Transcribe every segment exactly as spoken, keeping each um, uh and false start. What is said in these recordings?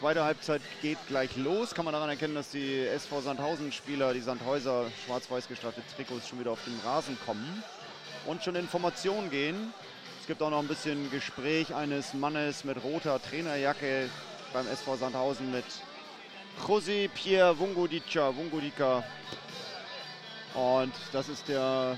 zweite Halbzeit geht gleich los. Kann man daran erkennen, dass die S V Sandhausen-Spieler, die Sandhäuser schwarz-weiß gestaltete Trikots schon wieder auf den Rasen kommen und schon in Formation gehen. Es gibt auch noch ein bisschen Gespräch eines Mannes mit roter Trainerjacke beim S V Sandhausen mit José Pierre Vungodica. Vungodica. Und das ist der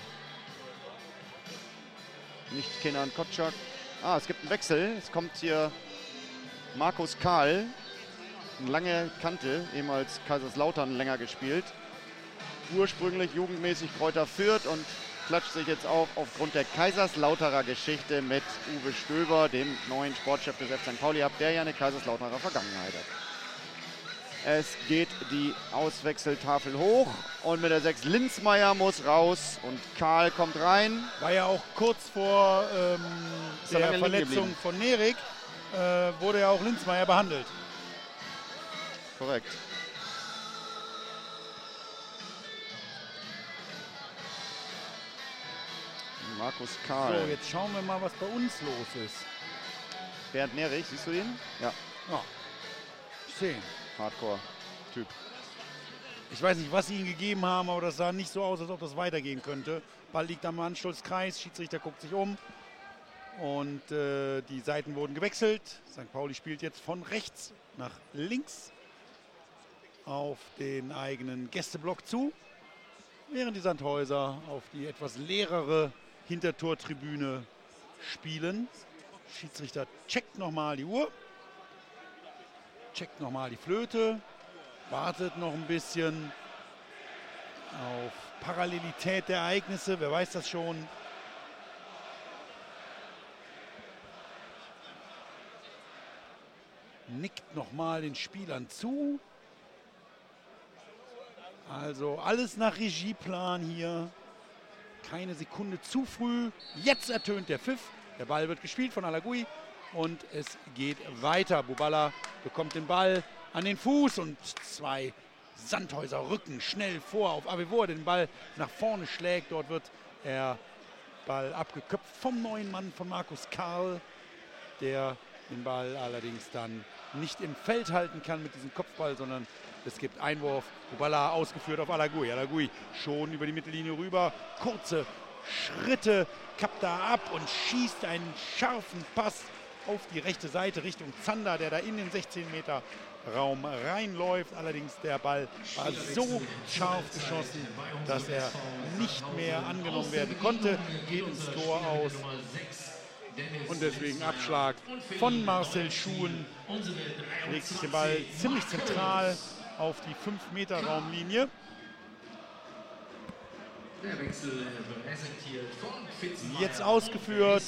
nicht Kenan Kotschak. Ah, es gibt einen Wechsel. Es kommt hier Markus Kahl, eine lange Kante, ehemals Kaiserslautern länger gespielt. Ursprünglich jugendmäßig Kräuter Fürth und klatscht sich jetzt auch aufgrund der Kaiserslauterer Geschichte mit Uwe Stöber, dem neuen Sportchef des F C Sankt Pauli, ab, der ja eine Kaiserslauterer Vergangenheit hat. Es geht die Auswechseltafel hoch und mit der sechs Linzmeier muss raus und Kahl kommt rein. War ja auch kurz vor ähm, der Verletzung von Nerik. Äh, wurde ja auch Linzmeier behandelt. Korrekt. Markus Kahl. So, jetzt schauen wir mal, was bei uns los ist. Bernd Nerich, siehst du ihn? Ja. Ja. Ich sehe ihn. Hardcore-Typ. Ich weiß nicht, was sie ihm gegeben haben, aber das sah nicht so aus, als ob das weitergehen könnte. Ball liegt am Anschlusskreis, Schiedsrichter guckt sich um. Und äh, die Seiten wurden gewechselt. Sankt Pauli spielt jetzt von rechts nach links auf den eigenen Gästeblock zu, während die Sandhäuser auf die etwas leerere Hintertortribüne spielen. Schiedsrichter checkt nochmal die Uhr, checkt nochmal die Flöte, wartet noch ein bisschen auf Parallelität der Ereignisse. Wer weiß das schon? Nickt nochmal den Spielern zu. Also alles nach Regieplan hier. Keine Sekunde zu früh. Jetzt ertönt der Pfiff. Der Ball wird gespielt von Alagui und es geht weiter. Bubala bekommt den Ball an den Fuß und zwei Sandhäuser rücken schnell vor auf Avevor, der den Ball nach vorne schlägt. Dort wird der Ball abgeköpft vom neuen Mann von Markus Kahl, der den Ball allerdings dann nicht im Feld halten kann mit diesem Kopfball, sondern es gibt Einwurf. Bubala ausgeführt auf Alagui. Alagui schon über die Mittellinie rüber. Kurze Schritte, kappt da ab und schießt einen scharfen Pass auf die rechte Seite Richtung Zander, der da in den sechzehn Meter Raum reinläuft. Allerdings der Ball war so scharf geschossen, dass er nicht mehr angenommen werden konnte. Geht ins Tor aus. Und deswegen Abschlag von Marcel Schuhen. Legt sich den Ball ziemlich zentral auf die fünf Meter Raumlinie. Jetzt ausgeführt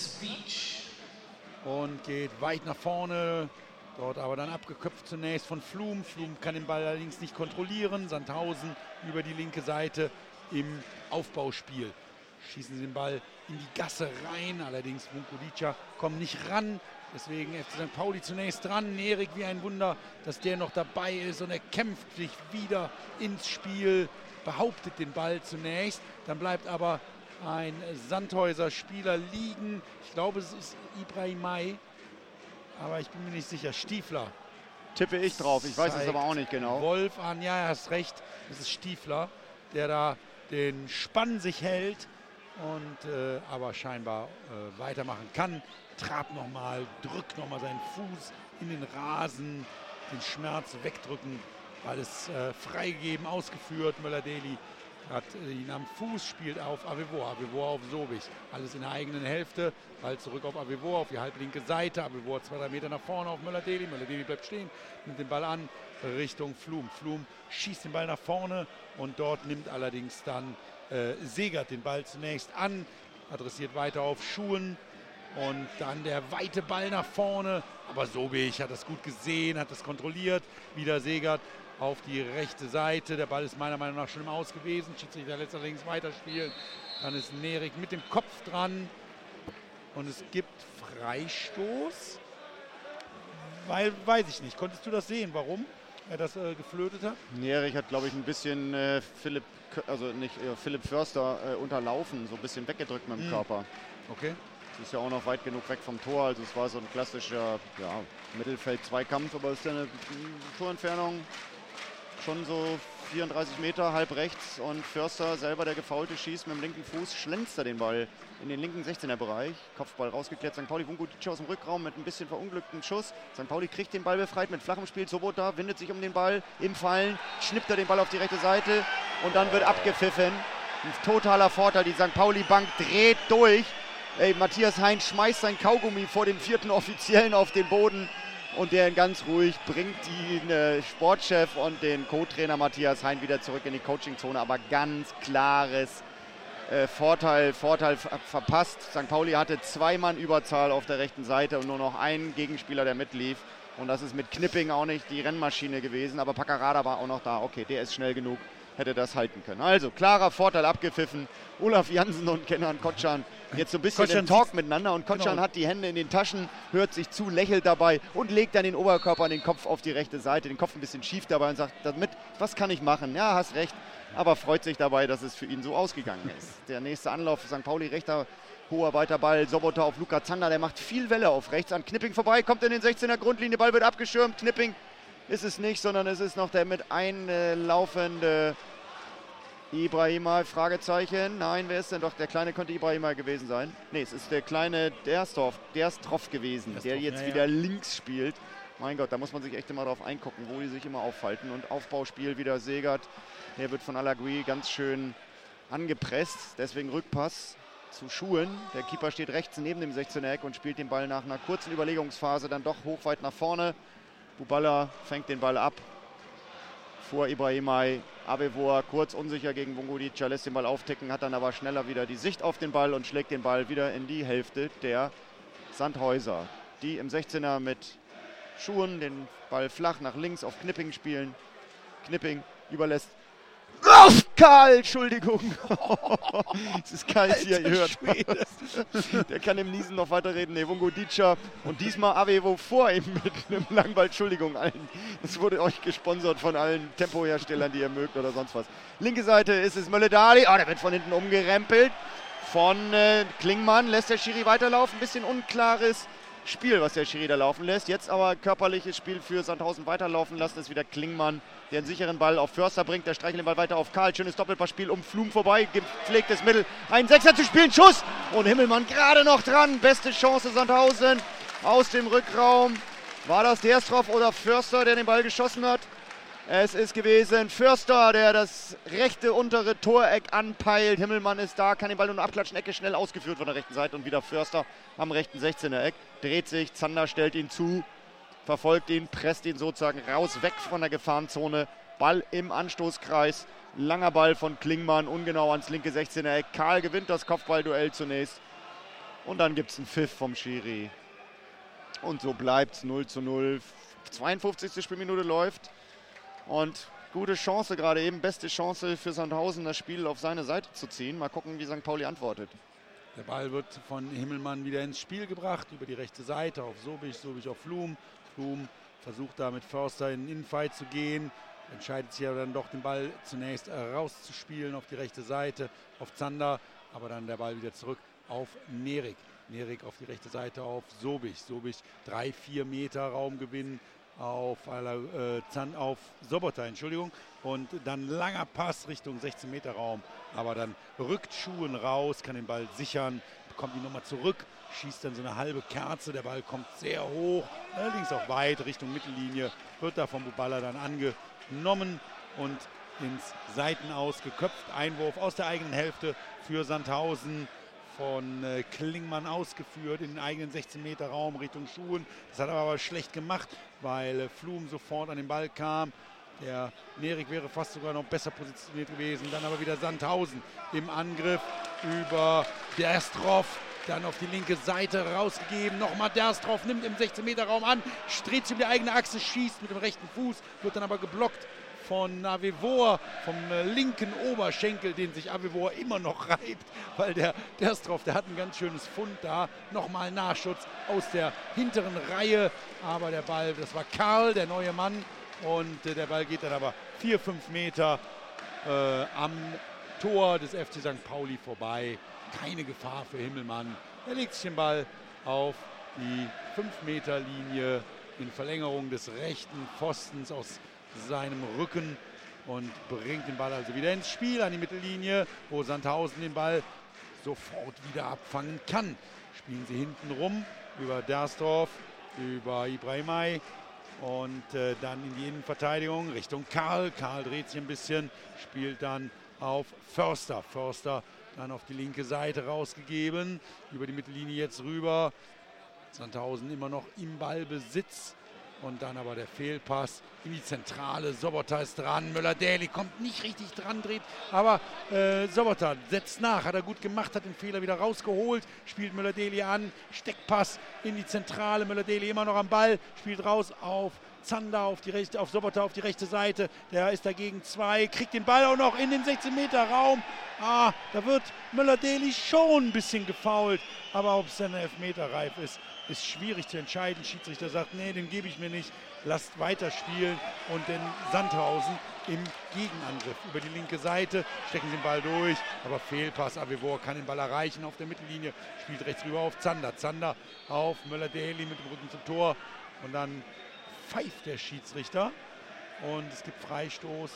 und geht weit nach vorne. Dort aber dann abgeköpft zunächst von Flum. Flum kann den Ball allerdings nicht kontrollieren. Sandhausen über die linke Seite im Aufbauspiel. Schießen sie den Ball in die Gasse rein. Allerdings Vungodica kommt nicht ran. Deswegen F C Sankt Pauli zunächst dran. Nerik wie ein Wunder, dass der noch dabei ist. Und er kämpft sich wieder ins Spiel. Behauptet den Ball zunächst. Dann bleibt aber ein Sandhäuser Spieler liegen. Ich glaube, es ist Ibrahim May. Aber ich bin mir nicht sicher. Stiefler. Tippe ich drauf. Ich weiß es aber auch nicht genau. Wolf an. Ja, er hast recht. Es ist Stiefler, der da den Spann sich hält. Und äh, aber scheinbar äh, weitermachen kann. Trabt nochmal, drückt nochmal seinen Fuß in den Rasen, den Schmerz wegdrücken. Alles äh, freigegeben, ausgeführt. Möller-Deli hat äh, ihn am Fuß, spielt auf Avevor, Avevor auf Sobich. Alles in der eigenen Hälfte. Ball zurück auf Avevor, auf die halblinke Seite. Avevor zwei, drei Meter nach vorne auf Möller-Deli. Möller-Deli bleibt stehen, nimmt den Ball an Richtung Flum. Flum schießt den Ball nach vorne und dort nimmt allerdings dann Äh, Segert den Ball zunächst an, adressiert weiter auf Schuhen und dann der weite Ball nach vorne, aber Sobich hat das gut gesehen, hat das kontrolliert, wieder Segert auf die rechte Seite, der Ball ist meiner Meinung nach schon im Aus gewesen, Schiedsrichter lässt allerdings weiterspielen, dann ist Nerik mit dem Kopf dran und es gibt Freistoß, weil, weiß ich nicht, konntest du das sehen, warum er das äh, geflötet hat? Nerik hat, glaube ich, ein bisschen äh, Philipp, also nicht äh, Philipp Förster äh, unterlaufen, so ein bisschen weggedrückt mit dem mhm. Körper. Okay. Es ist ja auch noch weit genug weg vom Tor, also es war so ein klassischer ja, Mittelfeld-Zweikampf, aber es ist ja eine Torentfernung schon so vierunddreißig Meter, halb rechts, und Förster selber, der Gefaulte, schießt mit dem linken Fuß, schlänzt er den Ball in den linken sechzehner-Bereich. Kopfball rausgeklärt, Sankt Pauli, Vungo Dietschau aus dem Rückraum mit ein bisschen verunglückten Schuss. Sankt Pauli kriegt den Ball befreit mit flachem Spiel. Sobota windet sich um den Ball, im Fallen, schnippt er den Ball auf die rechte Seite und dann wird abgepfiffen. Ein totaler Vorteil, die Sankt Pauli-Bank dreht durch. Ey, Matthias Hein schmeißt sein Kaugummi vor dem vierten Offiziellen auf den Boden. Und der ganz ruhig bringt den äh, Sportchef und den Co-Trainer Matthias Hein wieder zurück in die Coachingzone. Aber ganz klares äh, Vorteil, Vorteil ver verpasst. Sankt Pauli hatte zwei Mann Überzahl auf der rechten Seite und nur noch einen Gegenspieler, der mitlief. Und das ist mit Knipping auch nicht die Rennmaschine gewesen. Aber Paccarada war auch noch da. Okay, der ist schnell genug, hätte das halten können. Also klarer Vorteil abgepfiffen. Olaf Jansen und Kenan Kotschan jetzt so ein bisschen Kotschan im Talk miteinander, und Kotschan genau. hat die Hände in den Taschen, hört sich zu, lächelt dabei und legt dann den Oberkörper und den Kopf auf die rechte Seite, den Kopf ein bisschen schief dabei und sagt, damit, was kann ich machen? Ja, hast recht, aber freut sich dabei, dass es für ihn so ausgegangen ist. Der nächste Anlauf für Sankt Pauli, rechter, hoher, weiter Ball, Sobota auf Luca Zander, der macht viel Welle auf rechts, an Knipping vorbei, kommt in den sechzehner Grundlinie, Ball wird abgeschirmt, Knipping ist es nicht, sondern es ist noch der mit einlaufende Ibrahima, Fragezeichen. Nein, wer ist denn doch? Der Kleine könnte Ibrahima gewesen sein. Ne, es ist der kleine Derstorf, Derstroff gewesen, Derstroff, der jetzt ja, wieder ja. links spielt. Mein Gott, da muss man sich echt immer drauf eingucken, wo die sich immer aufhalten. Und Aufbauspiel wieder Segert. Der wird von Alagui ganz schön angepresst. Deswegen Rückpass zu Schuhen. Der Keeper steht rechts neben dem sechzehner-Eck und spielt den Ball nach einer kurzen Überlegungsphase dann doch hochweit nach vorne. Buballa fängt den Ball ab. Vor Ibrahimai, Avevoa kurz unsicher gegen Vungo Dietschau, lässt den Ball aufticken, hat dann aber schneller wieder die Sicht auf den Ball und schlägt den Ball wieder in die Hälfte der Sandhäuser, die im sechzehner mit Schuhen den Ball flach nach links auf Knipping spielen. Knipping überlässt auf Karl, Entschuldigung. Es ist kalt hier, ihr hört. Der kann im Niesen noch weiterreden. Ne, Vungo Dietschau und diesmal Avevo vor ihm mit einem langen Ball. Entschuldigung allen. Das wurde euch gesponsert von allen Tempoherstellern, die ihr mögt oder sonst was. Linke Seite ist es Mölle-Dali. Oh, der wird von hinten umgerempelt. Von äh, Klingmann lässt der Schiri weiterlaufen. Ein bisschen unklares Spiel, was der Schiri da laufen lässt. Jetzt aber körperliches Spiel für Sandhausen weiterlaufen lassen. Das ist wieder Klingmann, der einen sicheren Ball auf Förster bringt. Der streichelt den Ball weiter auf Karl. Schönes Doppelpassspiel um Flum vorbei. Gepflegtes Mittel. Ein Sechser zu spielen. Schuss. Und Himmelmann gerade noch dran. Beste Chance Sandhausen aus dem Rückraum. War das Derstroff oder Förster, der den Ball geschossen hat? Es ist gewesen Förster, der das rechte untere Toreck anpeilt. Himmelmann ist da, kann den Ball nur abklatschen. Ecke schnell ausgeführt von der rechten Seite und wieder Förster am rechten sechzehner-Eck. Dreht sich, Zander stellt ihn zu, verfolgt ihn, presst ihn sozusagen raus, weg von der Gefahrenzone. Ball im Anstoßkreis, langer Ball von Klingmann, ungenau ans linke sechzehner-Eck. Karl gewinnt das Kopfballduell zunächst und dann gibt es einen Pfiff vom Schiri. Und so bleibt es null zu null. zweiundfünfzigste Spielminute läuft. Und gute Chance gerade eben, beste Chance für Sandhausen, das Spiel auf seine Seite zu ziehen. Mal gucken, wie Sankt Pauli antwortet. Der Ball wird von Himmelmann wieder ins Spiel gebracht, über die rechte Seite auf Sobich, Sobich auf Flum. Flum versucht da mit Förster in den Innenfight zu gehen, entscheidet sich aber dann doch, den Ball zunächst rauszuspielen auf die rechte Seite, auf Zander, aber dann der Ball wieder zurück auf Nerik. Nerik auf die rechte Seite auf Sobich. Sobich drei, vier Meter Raumgewinn auf, äh, Zan, auf Sobota, Entschuldigung. Und dann langer Pass Richtung sechzehn Meter Raum. Aber dann rückt Schuhen raus, kann den Ball sichern, bekommt ihn nochmal zurück, schießt dann so eine halbe Kerze. Der Ball kommt sehr hoch, allerdings auch weit Richtung Mittellinie. Wird da vom Buballa dann angenommen und ins Seitenaus geköpft. Einwurf aus der eigenen Hälfte für Sandhausen. Von äh, Klingmann ausgeführt in den eigenen sechzehn Meter Raum Richtung Schuhen. Das hat er aber schlecht gemacht, weil äh, Flum sofort an den Ball kam. Der Nerik wäre fast sogar noch besser positioniert gewesen. Dann aber wieder Sandhausen im Angriff über Derstroff. Dann auf die linke Seite rausgegeben. Nochmal Derstroff, nimmt im sechzehn Meter Raum an, dreht sich um die eigene Achse, schießt mit dem rechten Fuß, wird dann aber geblockt von Avevoa, vom äh, linken Oberschenkel, den sich Avevoa immer noch reibt, weil der Derstroff, der hat ein ganz schönes Fund da. Nochmal Nachschutz aus der hinteren Reihe, aber der Ball, das war Karl, der neue Mann, und äh, der Ball geht dann aber vier, fünf Meter äh, am Tor des F C Sankt Pauli vorbei. Keine Gefahr für Himmelmann. Er legt sich den Ball auf die fünf Meter Linie in Verlängerung des rechten Pfostens aus seinem Rücken und bringt den Ball also wieder ins Spiel an die Mittellinie, wo Sandhausen den Ball sofort wieder abfangen kann. Spielen sie hinten rum über Dersdorf, über Ibrahimay und äh, dann in die Innenverteidigung Richtung Karl. Karl dreht sich ein bisschen, spielt dann auf Förster. Förster dann auf die linke Seite rausgegeben, über die Mittellinie jetzt rüber. Sandhausen immer noch im Ballbesitz. Und dann aber der Fehlpass in die Zentrale. Sobotta ist dran. Müller-Daly kommt nicht richtig dran, dreht. Aber äh, Sobotta setzt nach. Hat er gut gemacht, hat den Fehler wieder rausgeholt. Spielt Müller-Daly an. Steckpass in die Zentrale. Müller-Daly immer noch am Ball. Spielt raus auf Zander, auf, die rechte, auf Sobotta auf die rechte Seite. Der ist dagegen zwei. Kriegt den Ball auch noch in den sechzehn Meter Raum. Ah, da wird Müller-Daly schon ein bisschen gefoult. Aber ob es dann Elfmeter reif ist, ist schwierig zu entscheiden. Schiedsrichter sagt, nee, den gebe ich mir nicht. Lasst weiterspielen. Und den Sandhausen im Gegenangriff über die linke Seite. Stecken sie den Ball durch. Aber Fehlpass. Avevor kann den Ball erreichen auf der Mittellinie. Spielt rechts rüber auf Zander. Zander auf Müller-Daly mit dem Rücken zum Tor. Und dann pfeift der Schiedsrichter. Und es gibt Freistoß.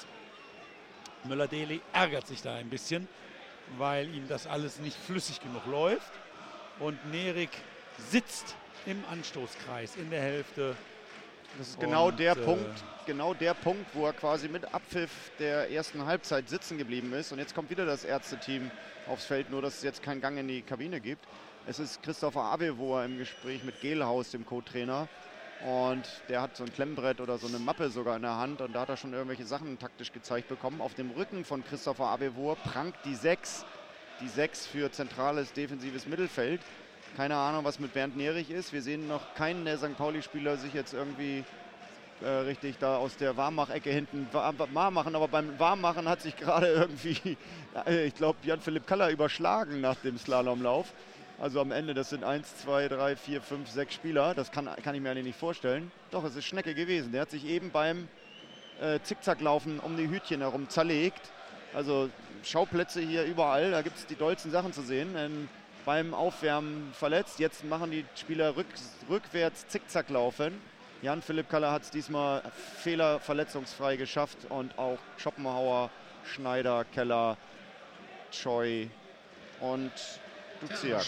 Müller-Daly ärgert sich da ein bisschen, weil ihm das alles nicht flüssig genug läuft. Und Nerik sitzt im Anstoßkreis in der Hälfte. Das ist genau Und, der äh, Punkt, genau der Punkt, wo er quasi mit Abpfiff der ersten Halbzeit sitzen geblieben ist. Und jetzt kommt wieder das Ärzteteam aufs Feld, nur dass es jetzt keinen Gang in die Kabine gibt. Es ist Christopher Avevor im Gespräch mit Gehlhaus, dem Co-Trainer. Und der hat so ein Klemmbrett oder so eine Mappe sogar in der Hand. Und da hat er schon irgendwelche Sachen taktisch gezeigt bekommen. Auf dem Rücken von Christopher Avevor prangt die sechs. Die sechs für zentrales defensives Mittelfeld. Keine Ahnung, was mit Bernd Nerich ist. Wir sehen noch keinen der Sankt Pauli-Spieler sich jetzt irgendwie äh, richtig da aus der Warmach-Ecke hinten warm machen. Aber beim Warmmachen hat sich gerade irgendwie, äh, ich glaube, Jan-Philipp Kaller überschlagen nach dem Slalomlauf. Also am Ende, das sind eins, zwei, drei, vier, fünf, sechs Spieler. Das kann, kann ich mir eigentlich nicht vorstellen. Doch, es ist Schnecke gewesen. Der hat sich eben beim äh, Zickzacklaufen um die Hütchen herum zerlegt. Also Schauplätze hier überall. Da gibt es die dollsten Sachen zu sehen. Ähm, beim Aufwärmen verletzt. Jetzt machen die Spieler rück, rückwärts Zickzack laufen. Jan-Philipp Kaller hat es diesmal fehlerverletzungsfrei geschafft und auch Schopenhauer, Schneider, Keller, Choi und Duziak.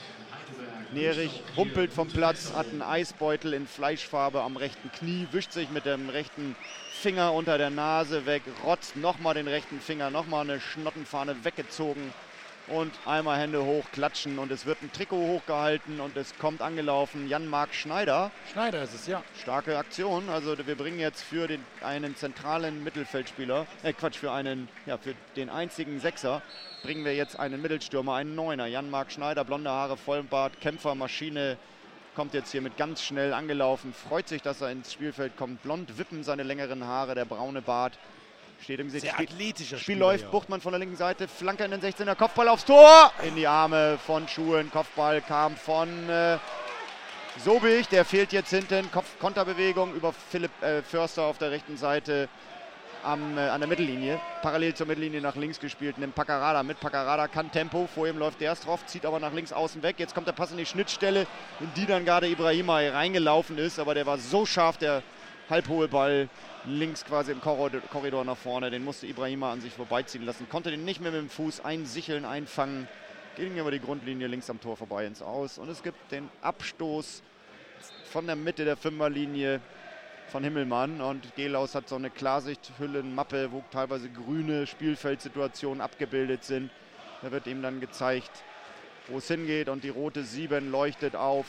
Nerich humpelt vom Platz, hat einen Eisbeutel in Fleischfarbe am rechten Knie, wischt sich mit dem rechten Finger unter der Nase weg, rotzt nochmal den rechten Finger, nochmal eine Schnottenfahne weggezogen. Und einmal Hände hoch, klatschen und es wird ein Trikot hochgehalten und es kommt angelaufen Jan-Marc Schneider. Schneider ist es, ja. Starke Aktion, also wir bringen jetzt für den, einen zentralen Mittelfeldspieler, äh Quatsch, für einen, ja, für den einzigen Sechser, bringen wir jetzt einen Mittelstürmer, einen Neuner. Jan-Marc Schneider, blonde Haare, Vollbart, Kämpfer, Maschine, kommt jetzt hier mit ganz schnell angelaufen, freut sich, dass er ins Spielfeld kommt. Blond wippen seine längeren Haare, der braune Bart. Steht im Gesicht. Sehr athletischer Spiel Spieler, läuft, ja. Buchtmann von der linken Seite, Flanke in den sechzehner, Kopfball aufs Tor, in die Arme von Schuhen, Kopfball kam von äh, Sobich, der fehlt jetzt hinten, Kopf Konterbewegung über Philipp äh, Förster auf der rechten Seite am, äh, an der Mittellinie, parallel zur Mittellinie nach links gespielt, nimmt Paccarada mit, Paccarada kann Tempo, vor ihm läuft Dersdorf, zieht aber nach links außen weg, jetzt kommt der Pass in die Schnittstelle, in die dann gerade Ibrahimay reingelaufen ist, aber der war so scharf, der halbhohe Ball, links quasi im Korridor nach vorne, den musste Ibrahima an sich vorbeiziehen lassen, konnte den nicht mehr mit dem Fuß einsicheln, einfangen, ging über die Grundlinie links am Tor vorbei ins Aus und es gibt den Abstoß von der Mitte der Fünferlinie von Himmelmann und Gehlhaus hat so eine Klarsichthüllenmappe, wo teilweise grüne Spielfeldsituationen abgebildet sind. Da wird ihm dann gezeigt, wo es hingeht und die rote sieben leuchtet auf.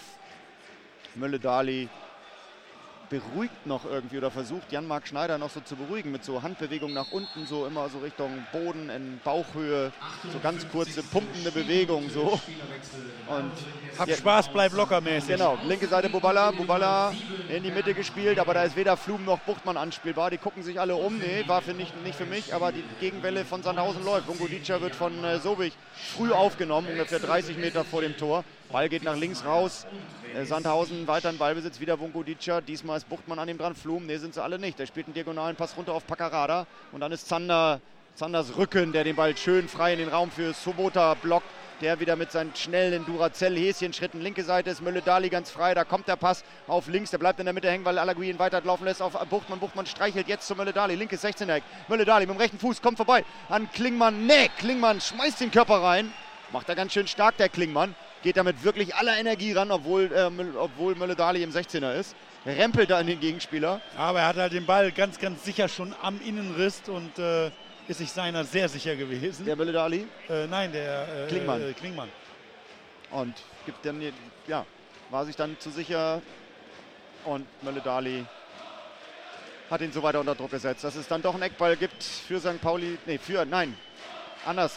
Müller-Daly beruhigt noch irgendwie oder versucht Jan-Marc Schneider noch so zu beruhigen mit so Handbewegungen nach unten, so immer so Richtung Boden in Bauchhöhe, so ganz kurze pumpende Bewegung so. Und Hab Spaß, bleib locker mäßig. Genau, linke Seite Buballa, Buballa in die Mitte gespielt, aber da ist weder Flum noch Buchtmann anspielbar. Die gucken sich alle um, nee, war für nicht, nicht für mich, aber die Gegenwelle von Sandhausen läuft. Vongodica wird von äh, Sobich früh aufgenommen, ungefähr dreißig Meter vor dem Tor. Ball geht nach links raus, äh, Sandhausen weiter in Ballbesitz, wieder Vongodica, diesmal ist Buchtmann an ihm dran, Flum, nee, sind sie alle nicht. Der spielt einen diagonalen Pass runter auf Paccarada und dann ist Zander, Zanders Rücken, der den Ball schön frei in den Raum für Sobota blockt. der wieder mit seinen schnellen Duracell-Häschenschritten linke Seite ist. Mölle-Dali ganz frei, da kommt der Pass auf links, der bleibt in der Mitte hängen, weil Alagui ihn weiterlaufen lässt auf Buchtmann. Buchtmann streichelt jetzt zu Mölle-Dali, linkes sechzehner-Eck. Mölle-Dali mit dem rechten Fuß kommt vorbei an Klingmann. Nee, Klingmann schmeißt den Körper rein, macht er ganz schön stark, der Klingmann. Geht damit wirklich aller Energie ran, obwohl, äh, obwohl Mölle-Dali im sechzehner ist. Rempelt da in den Gegenspieler. Aber er hat halt den Ball ganz, ganz sicher schon am Innenriss und äh, ist sich seiner sehr sicher gewesen. Der Mölle-Dali? Äh, nein, der äh, Klingmann. Äh, Klingmann. Und gibt dann, ja, war sich dann zu sicher und Mölle-Dali hat ihn so weiter unter Druck gesetzt, dass es dann doch einen Eckball gibt für Sankt Pauli. Nee, für, nein, anders.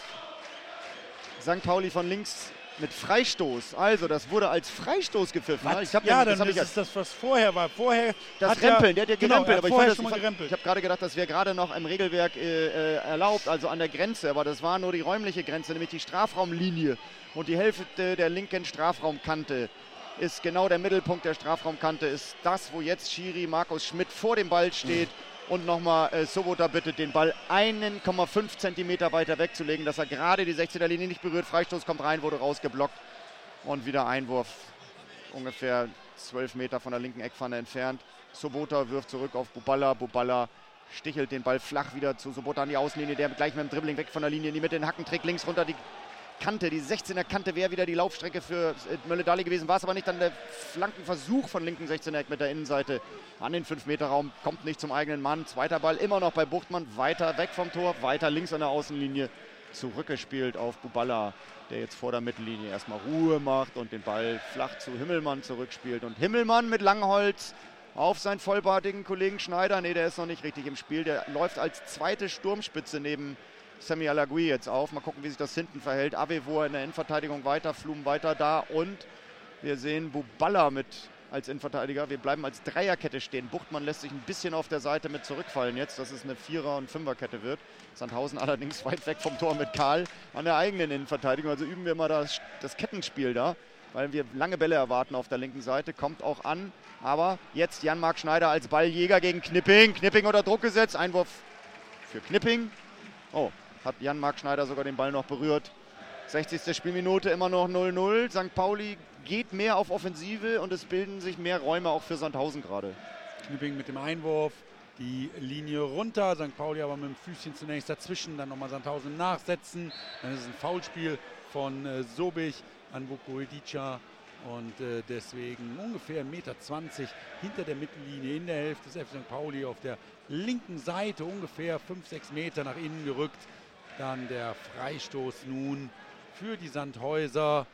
Sankt Pauli von links mit Freistoß. Also, das wurde als Freistoß gepfiffen. Ich hab ja, den, das dann ist ich das, was vorher war. Vorher das hat Rempeln, er, der hat ja genau, gerempelt. er hat aber ich, schon fand, mal ich, gerempelt. ich habe gerade gedacht, das wäre gerade noch im Regelwerk äh, erlaubt, also an der Grenze. Aber das war nur die räumliche Grenze, nämlich die Strafraumlinie. Und die Hälfte der linken Strafraumkante ist genau der Mittelpunkt der Strafraumkante. Ist das, wo jetzt Schiri Markus Schmidt vor dem Ball steht. Mhm. Und nochmal äh, Sobota bittet, den Ball einen Komma fünf Zentimeter weiter wegzulegen, dass er gerade die sechzehner-Linie nicht berührt. Freistoß kommt rein, wurde rausgeblockt. Und wieder Einwurf, ungefähr zwölf Meter von der linken Eckpfanne entfernt. Sobota wirft zurück auf Buballa. Buballa stichelt den Ball flach wieder zu Sobota an die Außenlinie. Der gleich mit dem Dribbling weg von der Linie in die Mitte, den Hackentrick links runter. Die Kante, die sechzehner Kante wäre wieder die Laufstrecke für Mölle-Dali gewesen. War es aber nicht, dann der Flankenversuch von linken sechzehner Eck mit der Innenseite an den fünf Meter Raum. Kommt nicht zum eigenen Mann. Zweiter Ball immer noch bei Buchtmann. Weiter weg vom Tor, weiter links an der Außenlinie. Zurückgespielt auf Buballa, der jetzt vor der Mittellinie erstmal Ruhe macht und den Ball flach zu Himmelmann zurückspielt. Und Himmelmann mit Langholz auf seinen vollbartigen Kollegen Schneider. Ne, der ist noch nicht richtig im Spiel. Der läuft als zweite Sturmspitze neben Semi Alagui jetzt auf. Mal gucken, wie sich das hinten verhält. Avevo in der Innenverteidigung weiter, Flum weiter da. Und wir sehen Buballa mit als Innenverteidiger. Wir bleiben als Dreierkette stehen. Buchtmann lässt sich ein bisschen auf der Seite mit zurückfallen jetzt, dass es eine Vierer- und Fünferkette wird. Sandhausen allerdings weit weg vom Tor mit Karl an der eigenen Innenverteidigung. Also üben wir mal das, das Kettenspiel da, weil wir lange Bälle erwarten auf der linken Seite. Kommt auch an, aber jetzt Jan-Marc Schneider als Balljäger gegen Knipping. Knipping unter Druck gesetzt. Einwurf für Knipping. Oh, hat Jan-Marc Schneider sogar den Ball noch berührt. sechzigste Spielminute, immer noch null null. Sankt Pauli geht mehr auf Offensive und es bilden sich mehr Räume auch für Sandhausen gerade. Knipping mit dem Einwurf, die Linie runter. Sankt Pauli aber mit dem Füßchen zunächst dazwischen, dann nochmal Sandhausen nachsetzen. Dann ist es ein Foulspiel von äh, Sobich an Vukovidica und äh, deswegen ungefähr eins Komma zwanzig Meter hinter der Mittellinie in der Hälfte des F C Sankt Pauli auf der linken Seite, ungefähr fünf, sechs Meter nach innen gerückt. Dann der Freistoß nun für die Sandhäuser.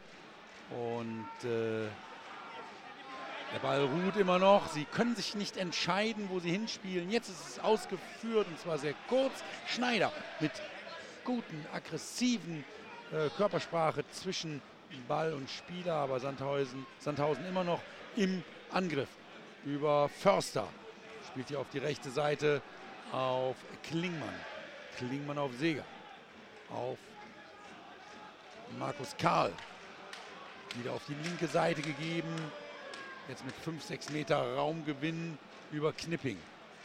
Und äh, der Ball ruht immer noch. Sie können sich nicht entscheiden, wo sie hinspielen. Jetzt ist es ausgeführt und zwar sehr kurz. Schneider mit guten, aggressiven äh, Körpersprache zwischen Ball und Spieler. Aber Sandhausen, Sandhausen immer noch im Angriff über Förster. Spielt hier auf die rechte Seite auf Klingmann. Klingmann auf Seger. Auf Markus Karl. Wieder auf die linke Seite gegeben. Jetzt mit fünf, sechs Meter Raumgewinn über Knipping.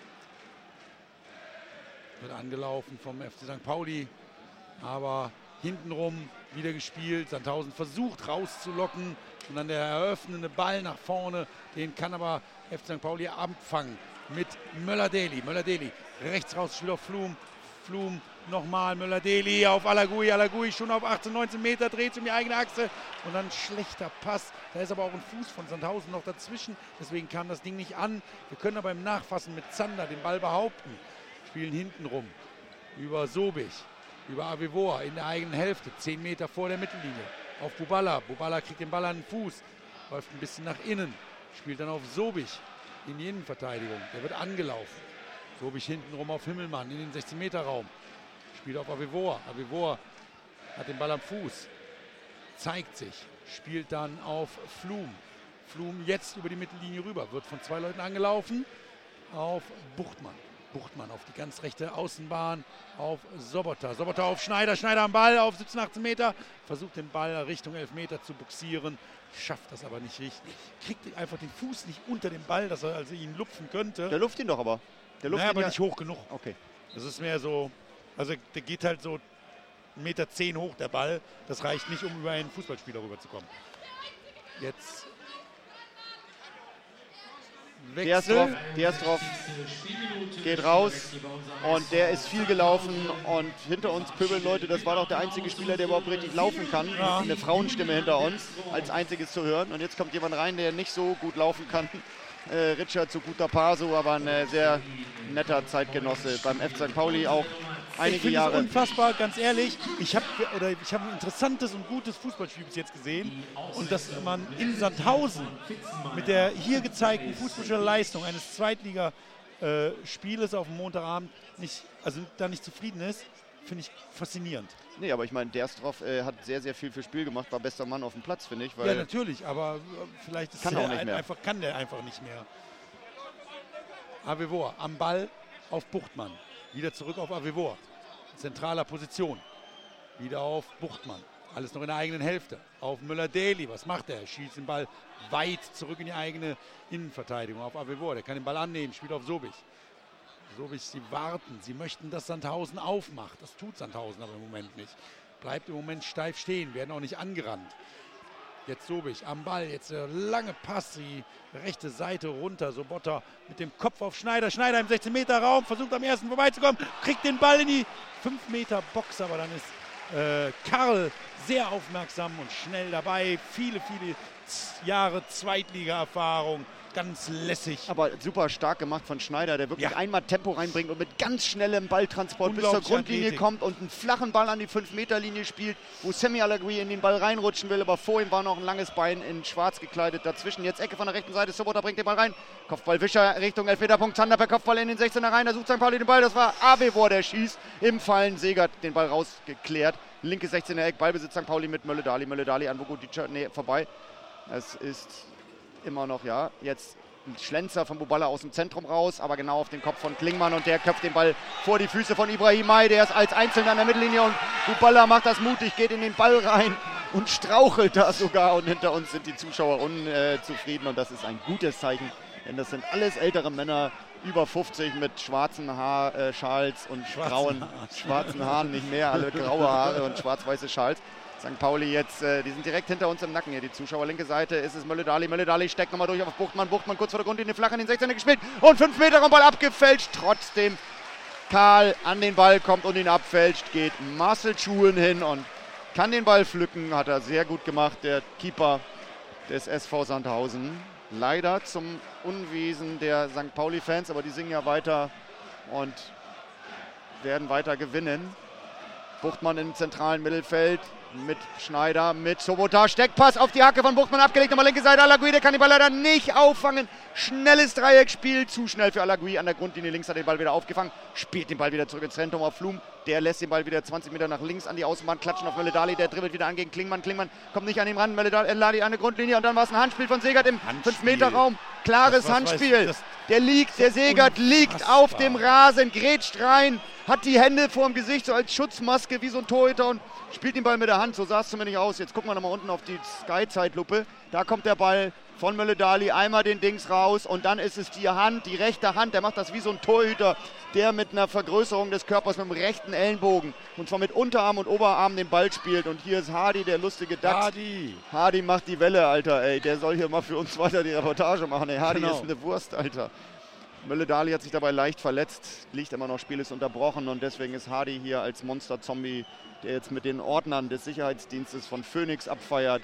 Wird angelaufen vom F C Sankt Pauli. Aber hintenrum wieder gespielt. Sandhausen versucht rauszulocken. Und dann der eröffnende Ball nach vorne. Den kann aber F C Sankt Pauli abfangen mit Möller-Deli. Möller-Deli rechts raus, spielt auf Flum. Flum nochmal, Möller-Deli auf Alagui. Alagui schon auf achtzehn, neunzehn Meter, dreht sich um die eigene Achse. Und dann schlechter Pass. Da ist aber auch ein Fuß von Sandhausen noch dazwischen. Deswegen kam das Ding nicht an. Wir können aber im Nachfassen mit Zander den Ball behaupten. Spielen hinten rum. Über Sobich. Über Avevoa in der eigenen Hälfte. zehn Meter vor der Mittellinie. Auf Buballa. Buballa kriegt den Ball an den Fuß. Läuft ein bisschen nach innen. Spielt dann auf Sobich in die Innenverteidigung. Der wird angelaufen. Sobich hinten rum auf Himmelmann in den sechzehn Meter Raum. Spielt auf Avevoa. Avevoa hat den Ball am Fuß. Zeigt sich. Spielt dann auf Flum. Flum jetzt über die Mittellinie rüber. Wird von zwei Leuten angelaufen. Auf Buchtmann. Buchtmann auf die ganz rechte Außenbahn. Auf Sobota. Sobota auf Schneider. Schneider am Ball auf siebzehn, achtzehn Meter. Versucht den Ball Richtung elf Meter zu buxieren. Schafft das aber nicht richtig. Kriegt einfach den Fuß nicht unter den Ball, dass er also ihn lupfen könnte. Der luft ihn doch aber. Der luft naja, ihn aber ja nicht hoch genug. Okay. Das ist mehr so, also der geht halt so ein Meter zehn hoch der Ball. Das reicht nicht, um über einen Fußballspieler rüberzukommen. Jetzt Derstrov, Derstrov geht raus und der ist viel gelaufen und hinter uns pöbeln Leute, das war doch der einzige Spieler, der überhaupt richtig laufen kann. Ja. Eine Frauenstimme hinter uns, als einziges zu hören. Und jetzt kommt jemand rein, der nicht so gut laufen kann. Äh, Richard Sukuta-Pasu, aber ein äh, sehr netter Zeitgenosse beim F C Sankt Pauli auch einige ich finde Jahre. Es unfassbar, ganz ehrlich. Ich habe oder ich habe ein interessantes und gutes Fußballspiel bis jetzt gesehen und dass man in Sandhausen mit der hier gezeigten fußballerischen Leistung eines Zweitligaspieles auf dem Montagabend nicht, also da nicht zufrieden ist, finde ich faszinierend. Nee, aber ich meine, Derstrov äh, hat sehr, sehr viel fürs Spiel gemacht, war bester Mann auf dem Platz, finde ich. Weil ja, natürlich, aber äh, vielleicht ist kann der auch nicht mehr. Einfach, kann der einfach nicht mehr. Avevor am Ball auf Buchtmann. Wieder zurück auf Avevor. Zentraler Position. Wieder auf Buchtmann. Alles noch in der eigenen Hälfte. Auf Müller-Daly. Was macht er? Schießt den Ball weit zurück in die eigene Innenverteidigung. Auf Avevor. Der kann den Ball annehmen. Spielt auf Sobich. Sobich, sie warten. Sie möchten, dass Sandhausen aufmacht. Das tut Sandhausen aber im Moment nicht. Bleibt im Moment steif stehen. Werden auch nicht angerannt. Jetzt Sobich am Ball. Jetzt der lange Pass. Die rechte Seite runter. Sobotta mit dem Kopf auf Schneider. Schneider im sechzehn Meter Raum. Versucht am ersten vorbeizukommen. Kriegt den Ball in die fünf Meter Box. Aber dann ist äh, Karl sehr aufmerksam und schnell dabei. Viele, viele Jahre Zweitliga-Erfahrung. Ganz lässig. Aber super stark gemacht von Schneider, der wirklich ja. einmal Tempo reinbringt und mit ganz schnellem Balltransport bis zur Grundlinie Athletik. kommt und einen flachen Ball an die fünf Meter Linie spielt, wo Semi Alagui in den Ball reinrutschen will, aber vor ihm war noch ein langes Bein in schwarz gekleidet dazwischen. Jetzt Ecke von der rechten Seite, Sobotta bringt den Ball rein. Kopfball Wischer Richtung Elfmeterpunkt, Zander per Kopfball in den sechzehner rein, da sucht Sankt Pauli den Ball, das war Avevor, der schießt. Im Fallen Segert den Ball rausgeklärt. Linke sechzehner Eck, Ballbesitz Sankt Pauli mit Mölle-Dali, Mölle-Dali an Bogudica, nee, vorbei. Es ist immer noch, ja, jetzt ein Schlenzer von Buballa aus dem Zentrum raus, aber genau auf den Kopf von Klingmann und der köpft den Ball vor die Füße von Ibrahim May, der ist als Einzelner an der Mittellinie und Buballa macht das mutig, geht in den Ball rein und strauchelt da sogar und hinter uns sind die Zuschauer unzufrieden und das ist ein gutes Zeichen, denn das sind alles ältere Männer, über fünfzig mit schwarzen Haar, äh, Schals und schwarzen grauen, Haar. schwarzen Haaren, nicht mehr, alle graue Haare und schwarz-weiße Schals. Sankt Pauli jetzt, äh, die sind direkt hinter uns im Nacken hier, die Zuschauer. Linke Seite ist es Mölle-Dali. Mölle-Dali steckt nochmal durch auf Buchtmann. Buchtmann kurz vor der Grundlinie flach in den sechzehner gespielt und fünf Meter am Ball abgefälscht. Trotzdem Karl an den Ball kommt und ihn abfälscht, geht Marcel Schuhen hin und kann den Ball pflücken. Hat er sehr gut gemacht, der Keeper des S V Sandhausen. Leider zum Unwesen der Sankt Pauli-Fans, aber die singen ja weiter und werden weiter gewinnen. Buchtmann im zentralen Mittelfeld mit Schneider, mit Sobotta, Steckpass auf die Hacke von Buchtmann abgelegt, nochmal linke Seite, Alagui, der kann den Ball leider nicht auffangen. Schnelles Dreieckspiel, zu schnell für Alagui an der Grundlinie, links hat den Ball wieder aufgefangen, spielt den Ball wieder zurück ins Zentrum auf Flum, der lässt den Ball wieder zwanzig Meter nach links an die Außenbahn klatschen auf Mölle-Dali, der dribbelt wieder an gegen Klingmann, Klingmann kommt nicht an ihm ran, Mölle-Dali an der Grundlinie und dann war es ein Handspiel von Segert im fünf Meter Raum, klares das, Handspiel, weiß, der liegt, der Segert liegt auf dem Rasen, grätscht rein, hat die Hände vorm Gesicht so als Schutzmaske wie so ein Torhüter und spielt den Ball mit der Hand, so sah es zumindest aus. Jetzt gucken wir nochmal unten auf die Sky-Zeitlupe. Da kommt der Ball von Mölle-Dali, einmal den Dings raus und dann ist es die Hand, die rechte Hand, der macht das wie so ein Torhüter, der mit einer Vergrößerung des Körpers mit dem rechten Ellenbogen und zwar mit Unterarm und Oberarm den Ball spielt. Und hier ist Hardy, der lustige Dachs. Hardy. Hardy macht die Welle, Alter, ey. Der soll hier mal für uns weiter die Reportage machen. Ey, Hardy genau. ist eine Wurst, Alter. Mölle-Dali hat sich dabei leicht verletzt, liegt immer noch, Spiel ist unterbrochen und deswegen ist Hardy hier als Monster-Zombie, der jetzt mit den Ordnern des Sicherheitsdienstes von Phoenix abfeiert.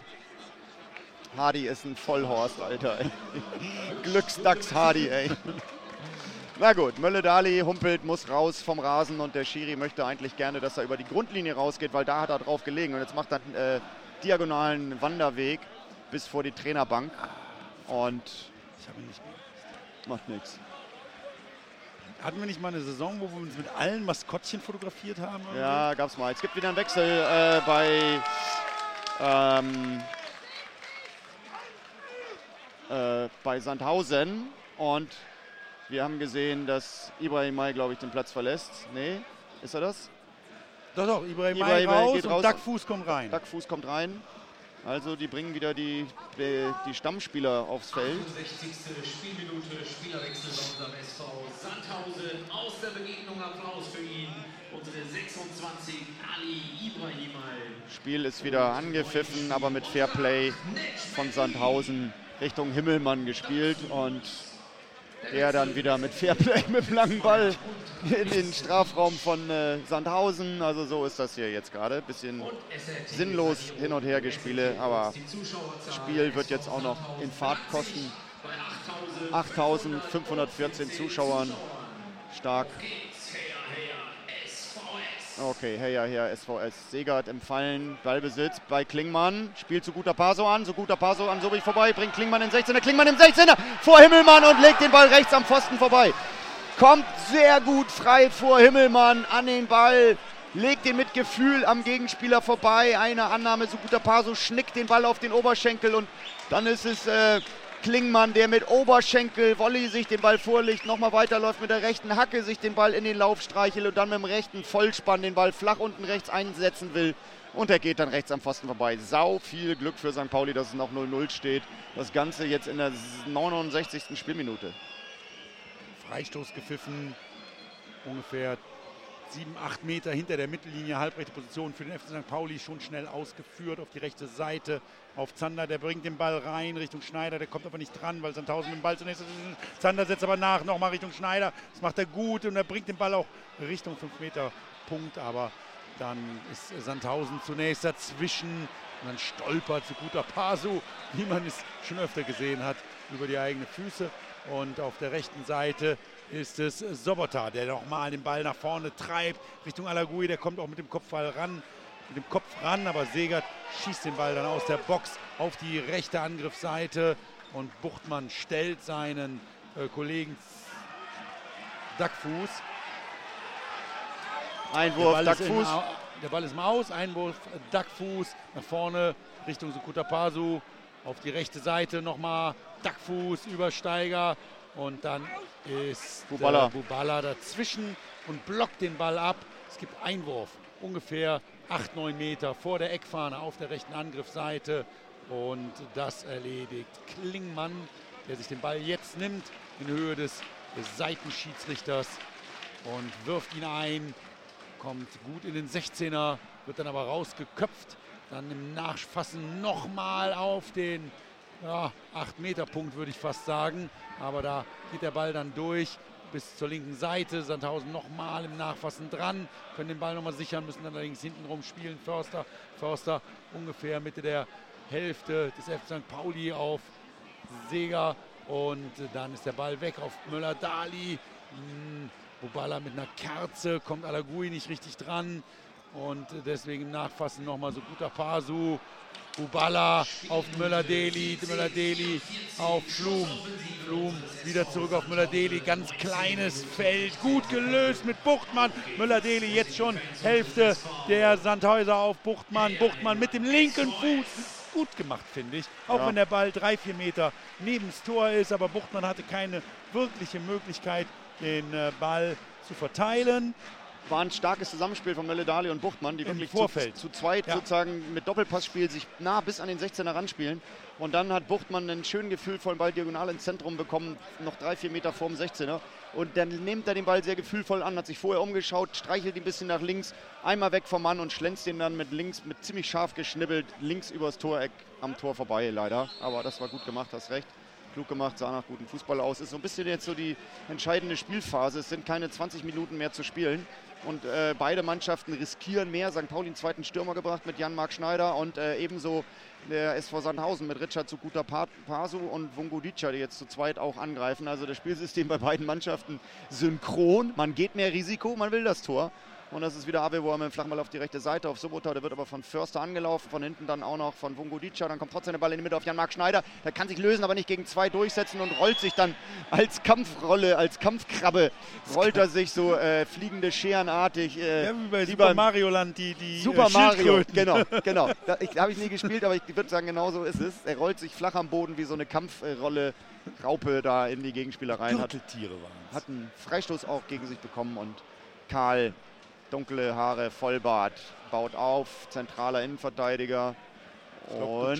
Hardy ist ein Vollhorst, Alter. Ey. Glücksdachs Hardy, ey. Na gut, Mölle-Dali humpelt, muss raus vom Rasen und der Schiri möchte eigentlich gerne, dass er über die Grundlinie rausgeht, weil da hat er drauf gelegen und jetzt macht er einen äh, diagonalen Wanderweg bis vor die Trainerbank und ich habe ihn nicht mehr. Macht nichts. Hatten wir nicht mal eine Saison, wo wir uns mit allen Maskottchen fotografiert haben? Irgendwie? Ja, gab's mal. Es gibt wieder einen Wechsel äh, bei ähm, äh, bei Sandhausen und wir haben gesehen, dass Ibrahim May, glaube ich, den Platz verlässt. Nee, ist er das? Doch, doch, Ibrahim May raus, geht raus und Doug Fuß kommt rein. Doug Fuß kommt rein. Also die bringen wieder die, die, die Stammspieler aufs Feld. achtundsechzigste Spielminute, Spielerwechsel bei unserem S V Sandhausen. Aus der Begegnung Applaus für ihn. Unsere sechsundzwanzig, Ali Ibrahimay. Spiel ist wieder angepfiffen, aber mit Fairplay von Sandhausen Richtung Himmelmann gespielt. Und der dann wieder mit Fairplay mit dem langen Ball in den Strafraum von äh, Sandhausen. Also so ist das hier jetzt gerade. Bisschen sinnlos hin und her gespiele, aber das Spiel wird jetzt auch noch in Fahrt kosten. achttausendfünfhundertvierzehn Zuschauern. Stark. Okay, her, her, S V S. Segert im Fallen, Ballbesitz bei Klingmann. Spielt zu guter Paso an, so guter Paso an Sobich vorbei, bringt Klingmann in sechzehner, Klingmann im sechzehner, vor Himmelmann und legt den Ball rechts am Pfosten vorbei. Kommt sehr gut frei vor Himmelmann an den Ball, legt den mit Gefühl am Gegenspieler vorbei. Eine Annahme, so guter Paso, schnickt den Ball auf den Oberschenkel und dann ist es äh, Klingmann, der mit Oberschenkel, Volley sich den Ball vorlegt, nochmal weiterläuft mit der rechten Hacke, sich den Ball in den Lauf streichelt und dann mit dem rechten Vollspann den Ball flach unten rechts einsetzen will. Und er geht dann rechts am Pfosten vorbei. Sau viel Glück für Sankt Pauli, dass es noch null null steht. Das Ganze jetzt in der neunundsechzigsten Spielminute. Freistoß gepfiffen, ungefähr sieben, acht Meter hinter der Mittellinie, halbrechte Position für den F C Sankt Pauli, schon schnell ausgeführt auf die rechte Seite, auf Zander, der bringt den Ball rein Richtung Schneider, der kommt aber nicht dran, weil Sandhausen mit dem Ball zunächst, Zander setzt aber nach, nochmal Richtung Schneider, das macht er gut und er bringt den Ball auch Richtung fünf Meter Punkt, aber dann ist Sandhausen zunächst dazwischen und dann stolpert so guter Paso, wie man es schon öfter gesehen hat, über die eigenen Füße. Und auf der rechten Seite ist es Sobota, der nochmal den Ball nach vorne treibt, Richtung Alagui, der kommt auch mit dem Kopfball ran, mit dem Kopf ran, aber Segert schießt den Ball dann aus der Box auf die rechte Angriffsseite und Buchtmann stellt seinen äh, Kollegen Dackfuß. Einwurf, Dackfuß. Der Ball ist im Aus, Einwurf, Dackfuß, nach vorne Richtung Sukuta Pasu, auf die rechte Seite nochmal Dackfuß, Übersteiger und dann ist Bubala. Bubala dazwischen und blockt den Ball ab. Es gibt Einwurf, ungefähr acht, neun Meter vor der Eckfahne auf der rechten Angriffsseite und das erledigt Klingmann, der sich den Ball jetzt nimmt in Höhe des, des Seitenschiedsrichters und wirft ihn ein, kommt gut in den sechzehner, wird dann aber rausgeköpft. Dann im Nachfassen nochmal auf den ja, acht Meter Punkt, würde ich fast sagen. Aber da geht der Ball dann durch bis zur linken Seite. Sandhausen nochmal im Nachfassen dran, können den Ball nochmal sichern, müssen dann allerdings hintenrum spielen. Förster, Förster ungefähr Mitte der Hälfte des F C Sankt Pauli auf Seger. Und dann ist der Ball weg auf Möller-Dali. Bubala mit einer Kerze, kommt Alagui nicht richtig dran. Und deswegen im Nachfassen nochmal so guter Pasu. Bubala auf Möller-Deli, Möller-Deli auf Flum. Flum wieder zurück auf Möller-Deli, ganz kleines Feld, gut gelöst mit Buchtmann. Möller-Deli jetzt schon Hälfte der Sandhäuser auf Buchtmann. Buchtmann mit dem linken Fuß. Gut gemacht, finde ich. Auch ja. Wenn der Ball drei, vier Meter neben das Tor ist, aber Buchtmann hatte keine wirkliche Möglichkeit, den äh, Ball zu verteilen. War ein starkes Zusammenspiel von Möller-Dali und Buchtmann, die wirklich zu, zu zweit ja. sozusagen mit Doppelpassspiel sich nah bis an den sechzehner ranspielen. Und dann hat Buchtmann einen schönen gefühlvollen Ball diagonal ins Zentrum bekommen, noch drei, vier Meter vor dem sechzehner. Und dann nimmt er den Ball sehr gefühlvoll an, hat sich vorher umgeschaut, streichelt ihn ein bisschen nach links, einmal weg vom Mann und schlänzt ihn dann mit links, mit ziemlich scharf geschnibbelt, links übers Toreck, am Tor vorbei leider. Aber das war gut gemacht, hast recht. Klug gemacht, sah nach gutem Fußball aus. Ist so ein bisschen jetzt so die entscheidende Spielphase. Es sind keine zwanzig Minuten mehr zu spielen. Und äh, beide Mannschaften riskieren mehr. Sankt Pauli einen zweiten Stürmer gebracht mit Jan-Marc Schneider und äh, ebenso der S V Sandhausen mit Richard Sukuta Pasu und Vungodica, die jetzt zu zweit auch angreifen. Also das Spielsystem bei beiden Mannschaften synchron. Man geht mehr Risiko, man will das Tor. Und das ist wieder Aveor mit dem Flachball auf die rechte Seite auf Sobota. Der wird aber von Förster angelaufen, von hinten dann auch noch von Vungodica. Dann kommt trotzdem der Ball in die Mitte auf Jan-Marc Schneider. Der kann sich lösen, aber nicht gegen zwei durchsetzen und rollt sich dann als Kampfrolle, als Kampfkrabbe, rollt er sich so äh, fliegende Scherenartig. Äh, ja, wie bei Super Mario Land, die, die Super äh, Mario, genau, genau. Da habe ich nie gespielt, aber ich würde sagen, genau so ist es. Er rollt sich flach am Boden wie so eine Kampfrolle, Raupe da in die Gegenspieler rein. Gürteltiere waren. Hat einen Freistoß auch gegen sich bekommen und Karl, dunkle Haare, Vollbart, baut auf, zentraler Innenverteidiger Und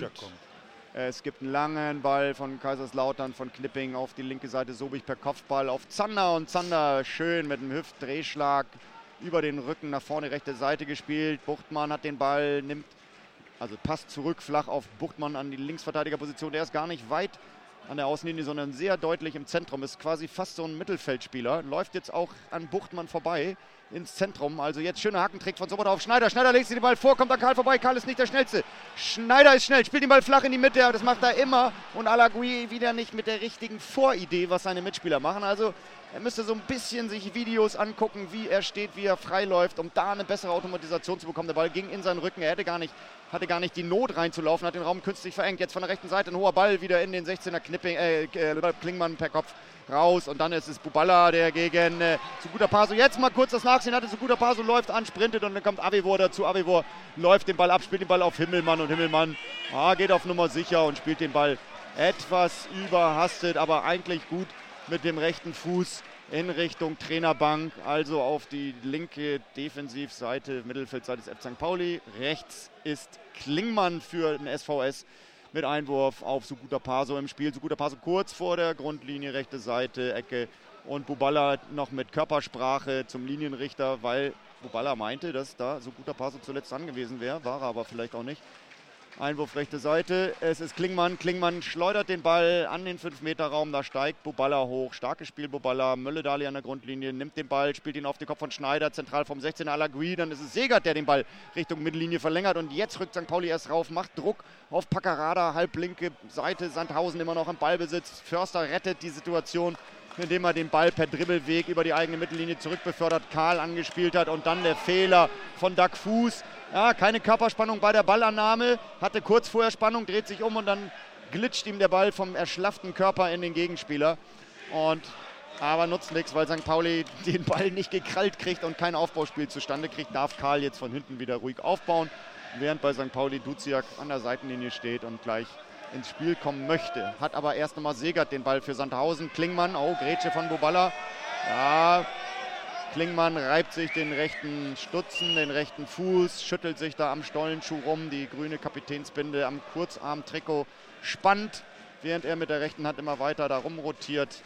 es gibt einen langen Ball von Kaiserslautern, von Knipping auf die linke Seite, Sobich per Kopfball auf Zander und Zander schön mit einem Hüftdrehschlag über den Rücken nach vorne, rechte Seite gespielt. Buchtmann hat den Ball, nimmt, also passt zurück, flach auf Buchtmann an die Linksverteidigerposition. Der ist gar nicht weit an der Außenlinie, sondern sehr deutlich im Zentrum. Ist quasi fast so ein Mittelfeldspieler. Läuft jetzt auch an Buchtmann vorbei ins Zentrum. Also jetzt schöner Hackentrick von Sobotta auf Schneider. Schneider legt sich den Ball vor, kommt an Karl vorbei. Karl ist nicht der Schnellste. Schneider ist schnell, spielt den Ball flach in die Mitte. Das macht er immer. Und Alagui wieder nicht mit der richtigen Voridee, was seine Mitspieler machen. Also er müsste so ein bisschen sich Videos angucken, wie er steht, wie er freiläuft, um da eine bessere Automatisation zu bekommen. Der Ball ging in seinen Rücken. Er hätte gar nicht, hatte gar nicht die Not reinzulaufen, hat den Raum künstlich verengt. Jetzt von der rechten Seite ein hoher Ball wieder in den sechzehner Knipping, äh, Klingmann per Kopf raus. Und dann ist es Buballa, der gegen äh, Suguta Paso jetzt mal kurz das Nachsehen hatte. Suguta Paso läuft an, sprintet und dann kommt Avivor dazu. Avivor läuft den Ball ab, spielt den Ball auf Himmelmann und Himmelmann ah, geht auf Nummer sicher und spielt den Ball etwas überhastet, aber eigentlich gut mit dem rechten Fuß in Richtung Trainerbank, also auf die linke Defensivseite, Mittelfeldseite des F C Sankt Pauli. Rechts ist Klingmann für den S V S mit Einwurf auf Suguta Paso im Spiel. Suguta Paso kurz vor der Grundlinie, rechte Seite, Ecke. Und Buballa noch mit Körpersprache zum Linienrichter, weil Buballa meinte, dass da Suguta Paso zuletzt angewiesen wäre, war er aber vielleicht auch nicht. Einwurf rechte Seite, es ist Klingmann, Klingmann schleudert den Ball an den fünf Meter Raum, da steigt Buballa hoch, starkes Spiel Buballa, Mölle-Dali an der Grundlinie, nimmt den Ball, spielt ihn auf den Kopf von Schneider, zentral vom sechzehner Alagui, dann ist es Segert, der den Ball Richtung Mittellinie verlängert und jetzt rückt Sankt Pauli erst rauf, macht Druck auf Paccarada, halblinke Seite, Sandhausen immer noch im Ballbesitz, Förster rettet die Situation, indem er den Ball per Dribbelweg über die eigene Mittellinie zurückbefördert, Karl angespielt hat und dann der Fehler von Doug Fuß. Ja, keine Körperspannung bei der Ballannahme, hatte kurz vorher Spannung, dreht sich um und dann glitscht ihm der Ball vom erschlafften Körper in den Gegenspieler. Und, aber nutzt nichts, weil Sankt Pauli den Ball nicht gekrallt kriegt und kein Aufbauspiel zustande kriegt, darf Karl jetzt von hinten wieder ruhig aufbauen, während bei Sankt Pauli Duziak an der Seitenlinie steht und gleich ins Spiel kommen möchte. Hat aber erst nochmal Segert den Ball für Sandhausen. Klingmann, oh, Grätsche von Buballa. Ja, Klingmann reibt sich den rechten Stutzen, den rechten Fuß, schüttelt sich da am Stollenschuh rum, die grüne Kapitänsbinde am Kurzarmtrikot spannt, während er mit der rechten Hand immer weiter da rumrotiert.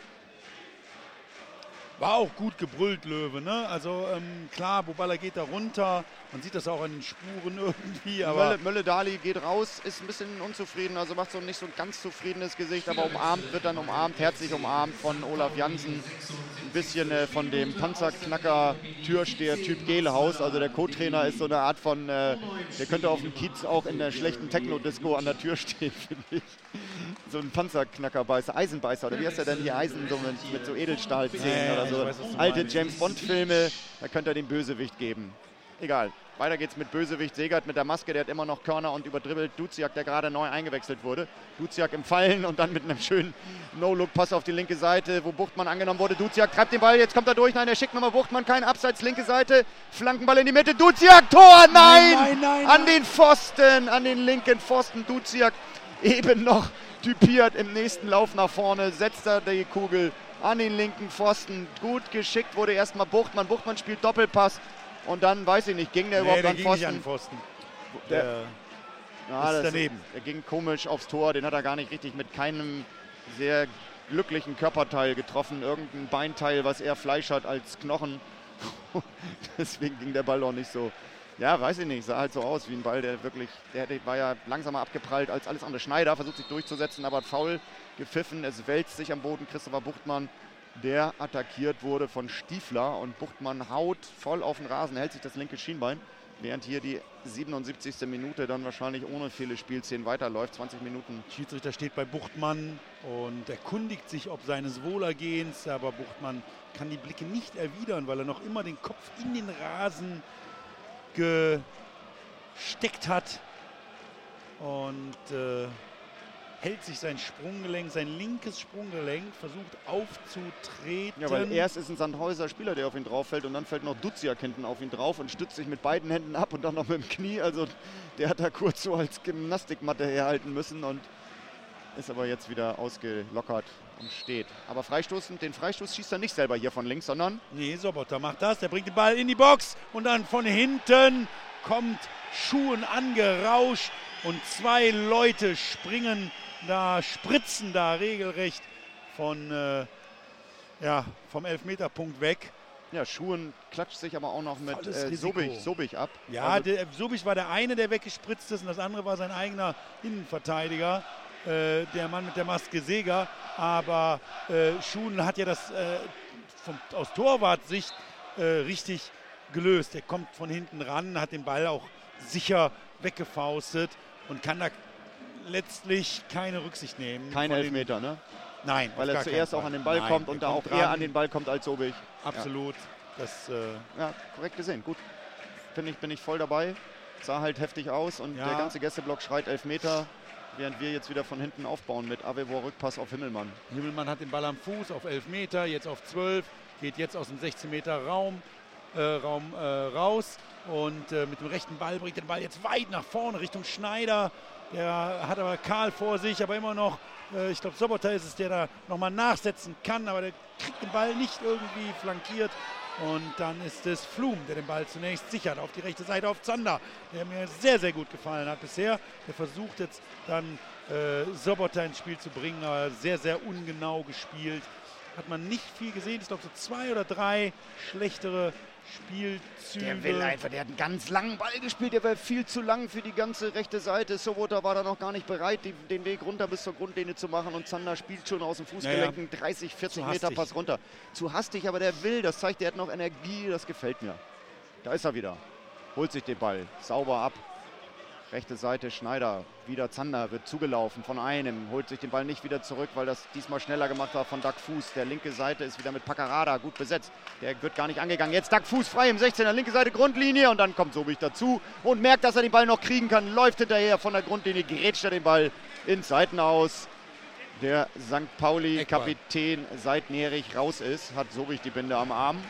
War auch gut gebrüllt, Löwe, ne? Also ähm, klar, Buballa geht da runter, man sieht das auch an den Spuren irgendwie, aber... Mölle, Mölle-Dali geht raus, ist ein bisschen unzufrieden, also macht so nicht so ein ganz zufriedenes Gesicht, aber umarmt, wird dann umarmt, herzlich umarmt von Olaf Jansen. Ein bisschen äh, von dem Panzerknacker Türsteher-Typ Gelehaus, also der Co-Trainer ist so eine Art von, äh, der könnte auf dem Kiez auch in der schlechten Techno-Disco an der Tür stehen, finde ich. So ein Panzerknackerbeißer, Eisenbeißer, oder wie heißt er denn hier, Eisen so mit, mit so Edelstahlzähnen ja, oder so. weiß, Alte James-Bond-Filme, da könnte er den Bösewicht geben. Egal. Weiter geht's mit Bösewicht. Segert mit der Maske, der hat immer noch Körner und überdribbelt Duziak, der gerade neu eingewechselt wurde. Duziak im Fallen und dann mit einem schönen No-Look-Pass auf die linke Seite, wo Buchtmann angenommen wurde. Duziak treibt den Ball, jetzt kommt er durch. Nein, er schickt nochmal Buchtmann, kein Abseits, linke Seite. Flankenball in die Mitte, Duziak, Tor, nein! Nein, nein, nein, an den Pfosten, an den linken Pfosten. Duziak eben noch typiert im nächsten Lauf nach vorne, setzt er die Kugel an den linken Pfosten. Gut geschickt wurde erstmal Buchtmann. Buchtmann spielt Doppelpass. Und dann, weiß ich nicht, ging der nee, überhaupt der an ging Pfosten? Nicht an den Pfosten. Der, der ja, ist das, daneben. Der ging komisch aufs Tor, den hat er gar nicht richtig mit keinem sehr glücklichen Körperteil getroffen. Irgendein Beinteil, was eher Fleisch hat als Knochen. Deswegen ging der Ball auch nicht so. Ja, weiß ich nicht, sah halt so aus wie ein Ball, der wirklich, der war ja langsamer abgeprallt als alles andere. Schneider versucht sich durchzusetzen, aber hat faul gepfiffen. Es wälzt sich am Boden. Christopher Buchtmann, der attackiert wurde von Stiefler und Buchtmann haut voll auf den Rasen, hält sich das linke Schienbein, während hier die siebenundsiebzigste Minute dann wahrscheinlich ohne viele Spielszenen weiterläuft, zwanzig Minuten. Schiedsrichter steht bei Buchtmann und erkundigt sich ob seines Wohlergehens, aber Buchtmann kann die Blicke nicht erwidern, weil er noch immer den Kopf in den Rasen gesteckt hat und äh, hält sich sein Sprunggelenk, sein linkes Sprunggelenk, versucht aufzutreten. Ja, weil erst ist ein Sandhäuser Spieler, der auf ihn drauf fällt und dann fällt noch Duziak hinten auf ihn drauf und stützt sich mit beiden Händen ab und dann noch mit dem Knie. Also der hat da kurz so als Gymnastikmatte herhalten müssen und ist aber jetzt wieder ausgelockert und steht. Aber Freistoß, den Freistoß schießt er nicht selber hier von links, sondern... Nee, Sobotta macht das, der bringt den Ball in die Box und dann von hinten kommt Schuhen angerauscht und zwei Leute springen da, spritzen da regelrecht von, äh, ja, vom Elfmeterpunkt weg. Ja, Schuhen klatscht sich aber auch noch mit Volles äh, Risiko. Sobich, Sobich ab. Ja, Also, der, Sobich war der eine, der weggespritzt ist und das andere war sein eigener Innenverteidiger, äh, der Mann mit der Maske Seger. Aber äh, Schuhen hat ja das äh, vom, aus Torwartsicht äh, richtig gelöst. Er kommt von hinten ran, hat den Ball auch sicher weggefaustet und kann da letztlich keine Rücksicht nehmen. kein von Elfmeter, den, ne? Nein, Weil auf er gar zuerst keinen auch Fall. an den Ball Nein, kommt und da auch kommt eher ran. an den Ball kommt als Sobich. Absolut. Das, äh, Ja, korrekt gesehen. Gut. Finde ich, bin ich voll dabei. Sah halt heftig aus und Ja. der ganze Gästeblock schreit Elfmeter, während wir jetzt wieder von hinten aufbauen mit Avevor Rückpass auf Himmelmann. Himmelmann hat den Ball am Fuß auf elf Meter, jetzt auf zwölf, geht jetzt aus dem sechzehn Meter Raum, äh, Raum äh, raus und äh, mit dem rechten Ball bringt den Ball jetzt weit nach vorne Richtung Schneider. Der hat aber Karl vor sich, aber immer noch, äh, ich glaube Sobota ist es, der da nochmal nachsetzen kann, aber der kriegt den Ball nicht irgendwie flankiert. Und dann ist es Flum, der den Ball zunächst sichert auf die rechte Seite auf Zander, der mir sehr, sehr gut gefallen hat bisher. Der versucht jetzt dann äh, Sobota ins Spiel zu bringen, aber sehr, sehr ungenau gespielt. Hat man nicht viel gesehen, ich glaube so zwei oder drei schlechtere Spielzüge. Der will einfach, der hat einen ganz langen Ball gespielt, der war viel zu lang für die ganze rechte Seite. Sobota war da noch gar nicht bereit, die, den Weg runter bis zur Grundlinie zu machen und Zander spielt schon aus dem Fußgelenk einen dreißig, vierzig Zu Meter hastig. Pass runter. Zu hastig, aber der will, das zeigt, der hat noch Energie, das gefällt mir. Da ist er wieder, holt sich den Ball, sauber ab. Rechte Seite Schneider, wieder Zander, wird zugelaufen von einem, holt sich den Ball nicht wieder zurück, weil das diesmal schneller gemacht war von Doug Fuß. Der linke Seite ist wieder mit Paccarada gut besetzt. Der wird gar nicht angegangen. Jetzt Doug Fuß frei im sechzehner, linke Seite Grundlinie und dann kommt Sobich dazu und merkt, dass er den Ball noch kriegen kann, läuft hinterher von der Grundlinie, grätscht er den Ball ins Seitenaus. Der Sankt Pauli-Kapitän seit Nerich raus ist, hat Sobich die Binde am Arm.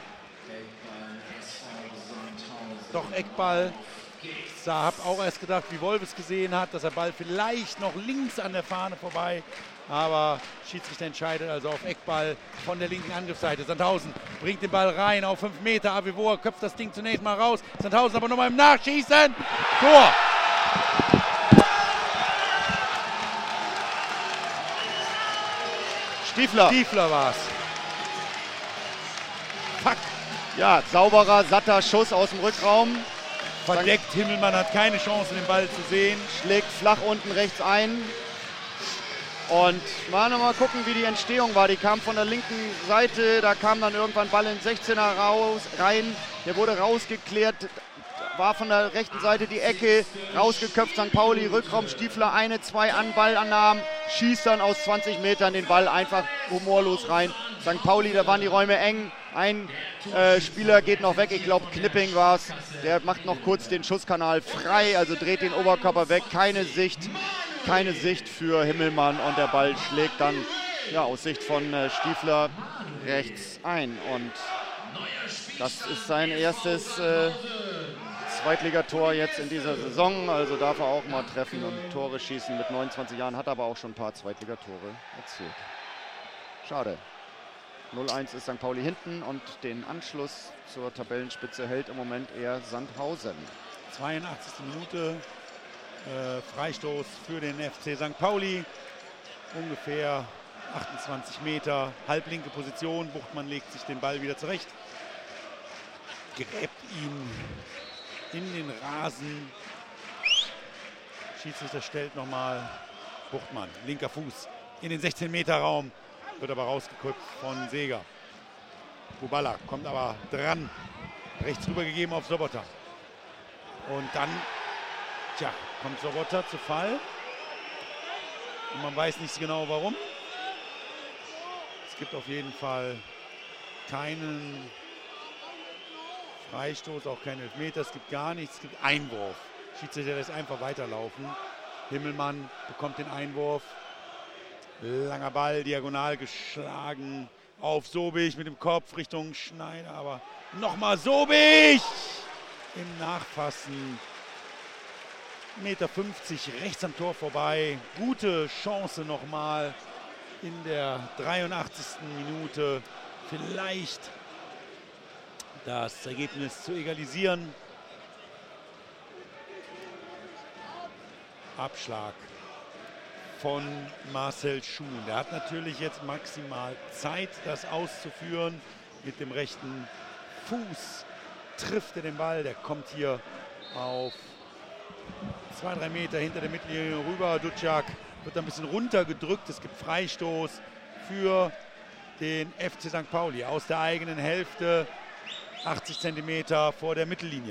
Doch Eckball. Ich habe auch erst gedacht, wie Wolf es gesehen hat, dass der Ball vielleicht noch links an der Fahne vorbei, aber Schiedsrichter entscheidet also auf Eckball von der linken Angriffsseite. Sandhausen bringt den Ball rein auf fünf Meter, Avevor köpft das Ding zunächst mal raus. Sandhausen aber nochmal im Nachschießen. Tor! Stiefler. Stiefler war's. Fuck. Ja, sauberer, satter Schuss aus dem Rückraum. Verdeckt, Himmelmann hat keine Chance, den Ball zu sehen. Schlägt flach unten rechts ein. Und mal noch mal gucken, wie die Entstehung war. Die kam von der linken Seite, da kam dann irgendwann Ball in den sechzehner raus, rein. Der wurde rausgeklärt, war von der rechten Seite die Ecke, rausgeköpft Sankt Pauli, Rückraum, Stiefler, eine, zwei an Ballannahmen, schießt dann aus zwanzig Metern den Ball einfach humorlos rein. Sankt Pauli, da waren die Räume eng. Ein äh, Spieler geht noch weg, ich glaube Knipping war es. Der macht noch kurz den Schusskanal frei, also dreht den Oberkörper weg. Keine Sicht, keine Sicht für Himmelmann und der Ball schlägt dann ja, aus Sicht von äh, Stiefler rechts ein. Und das ist sein erstes äh, Zweitligator jetzt in dieser Saison. Also darf er auch mal treffen und Tore schießen. Mit neunundzwanzig Jahren hat er aber auch schon ein paar Zweitligatore erzielt. Schade. null eins ist Sankt Pauli hinten und den Anschluss zur Tabellenspitze hält im Moment eher Sandhausen. zweiundachtzigste Minute, äh, Freistoß für den F C Sankt Pauli, ungefähr achtundzwanzig Meter, halblinke Position, Buchtmann legt sich den Ball wieder zurecht, gräbt ihn in den Rasen, Schiedsrichter stellt nochmal Buchtmann, linker Fuß in den sechzehn Meter Raum. Wird aber rausgeköpft von Seger. Bubala kommt aber dran. Rechts rübergegeben auf Sobota. Und dann, tja, kommt Sobota zu Fall. Und man weiß nicht genau warum. Es gibt auf jeden Fall keinen Freistoß, auch keinen Elfmeter. Es gibt gar nichts. Es gibt Einwurf. Schiedsrichter lässt einfach weiterlaufen. Himmelmann bekommt den Einwurf. Langer Ball, diagonal geschlagen auf Sobich mit dem Kopf Richtung Schneider, aber nochmal Sobich im Nachfassen. Meter fünfzig rechts am Tor vorbei. Gute Chance nochmal in der dreiundachtzigsten Minute. Vielleicht das Ergebnis zu egalisieren. Abschlag von Marcel Schuhn. Der hat natürlich jetzt maximal Zeit, das auszuführen. Mit dem rechten Fuß trifft er den Ball. Der kommt hier auf zwei, drei Meter hinter der Mittellinie rüber. Duciak wird ein bisschen runtergedrückt. Es gibt Freistoß für den F C Sankt Pauli aus der eigenen Hälfte. achtzig Zentimeter vor der Mittellinie.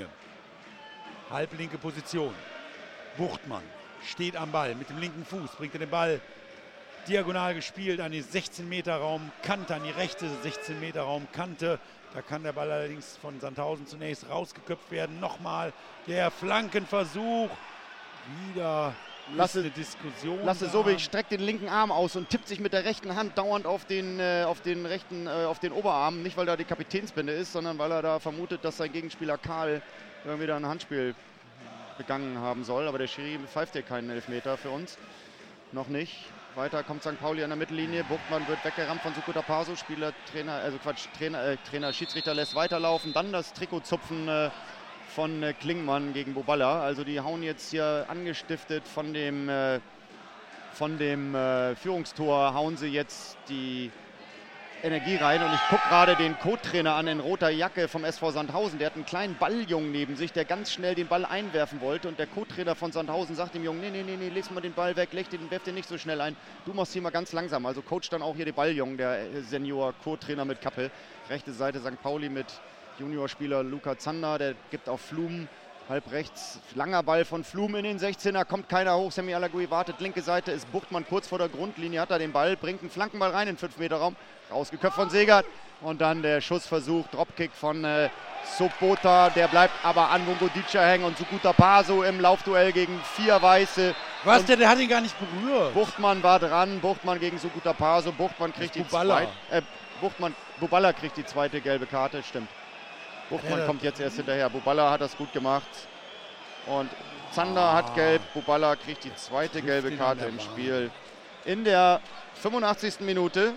Halblinke Position. Buchtmann steht am Ball mit dem linken Fuß, bringt er den Ball diagonal gespielt an die sechzehn Meter Raumkante, an die rechte sechzehn Meter Raumkante. Da kann der Ball allerdings von Sandhausen zunächst rausgeköpft werden. Nochmal der Flankenversuch. Wieder Lasse, eine Diskussion. Lasse Sobich streckt den linken Arm aus und tippt sich mit der rechten Hand dauernd auf den, äh, auf den rechten, äh, auf den Oberarm. Nicht, weil da die Kapitänsbinde ist, sondern weil er da vermutet, dass sein Gegenspieler Karl irgendwie da ein Handspiel begangen haben soll. Aber der Schiri pfeift hier keinen Elfmeter für uns. Noch nicht. Weiter kommt Sankt Pauli an der Mittellinie. Buchtmann wird weggerammt von Sukuta Paso. Spieler, Trainer, also Quatsch, Trainer, äh, Trainer, Schiedsrichter lässt weiterlaufen. Dann das Trikotzupfen äh, von äh, Klingmann gegen Boballa. Also die hauen jetzt hier angestiftet von dem, äh, von dem äh, Führungstor, hauen sie jetzt die Energie rein. Und ich gucke gerade den Co-Trainer an in roter Jacke vom S V Sandhausen. Der hat einen kleinen Balljungen neben sich, der ganz schnell den Ball einwerfen wollte. Und der Co-Trainer von Sandhausen sagt dem Jungen, nee, nee, nee, nee, leg mal den Ball weg, leg den, werf den nicht so schnell ein. Du machst hier mal ganz langsam. Also coacht dann auch hier den Balljungen, der Senior Co-Trainer mit Kappel. Rechte Seite Sankt Pauli mit Juniorspieler Luca Zander, der gibt auf Flum. Halb rechts, langer Ball von Flum in den sechzehner, kommt keiner hoch, Semi Alagui wartet, linke Seite ist Buchtmann kurz vor der Grundlinie, hat er den Ball, bringt einen Flankenball rein in fünf Meter Raum, rausgeköpft von Segert und dann der Schussversuch, Dropkick von äh, Sobota, der bleibt aber an Vungodica hängen und Sukuta Paso im Laufduell gegen vier Weiße. Was, der, der hat ihn gar nicht berührt. Buchtmann war dran, Buchtmann gegen Sukuta Paso, Buchtmann kriegt die zweite, äh, Buchtmann, Boballa kriegt die zweite gelbe Karte, stimmt. Buchtmann ja, kommt jetzt erst hinterher. Boballa hat das gut gemacht. Und Zander ah. hat gelb. Boballa kriegt die zweite gelbe Karte im Spiel. In der fünfundachtzigsten Minute.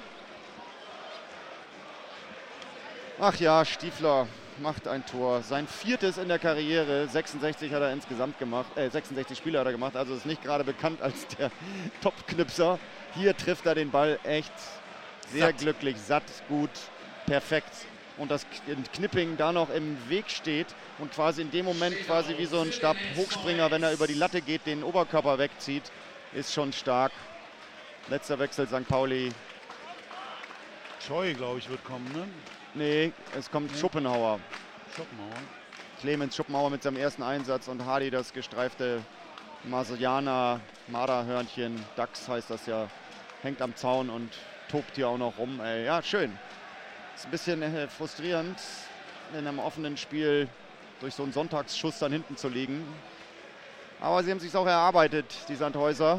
Ach ja, Stiefler macht ein Tor. Sein viertes in der Karriere. sechsundsechzig hat er insgesamt gemacht. Äh, sechsundsechzig Spiele hat er gemacht. Also ist nicht gerade bekannt als der Top-Knipser. Hier trifft er den Ball echt sehr satt. glücklich, satt, gut, perfekt. Und das Knipping da noch im Weg steht und quasi in dem Moment quasi wie so ein Stabhochspringer, wenn er über die Latte geht, den Oberkörper wegzieht, ist schon stark. Letzter Wechsel Sankt Pauli. Scheu, glaube ich, wird kommen, ne? Nee, es kommt ja. Schopenhauer. Schopenhauer. Clemens Schopenhauer mit seinem ersten Einsatz und Hardy das gestreifte Marsianer Marderhörnchen, Dachs heißt das ja, hängt am Zaun und tobt hier auch noch rum. Ey, ja, schön. Ist ein bisschen äh, frustrierend, in einem offenen Spiel durch so einen Sonntagsschuss dann hinten zu liegen. Aber sie haben sich auch erarbeitet, die Sandhäuser.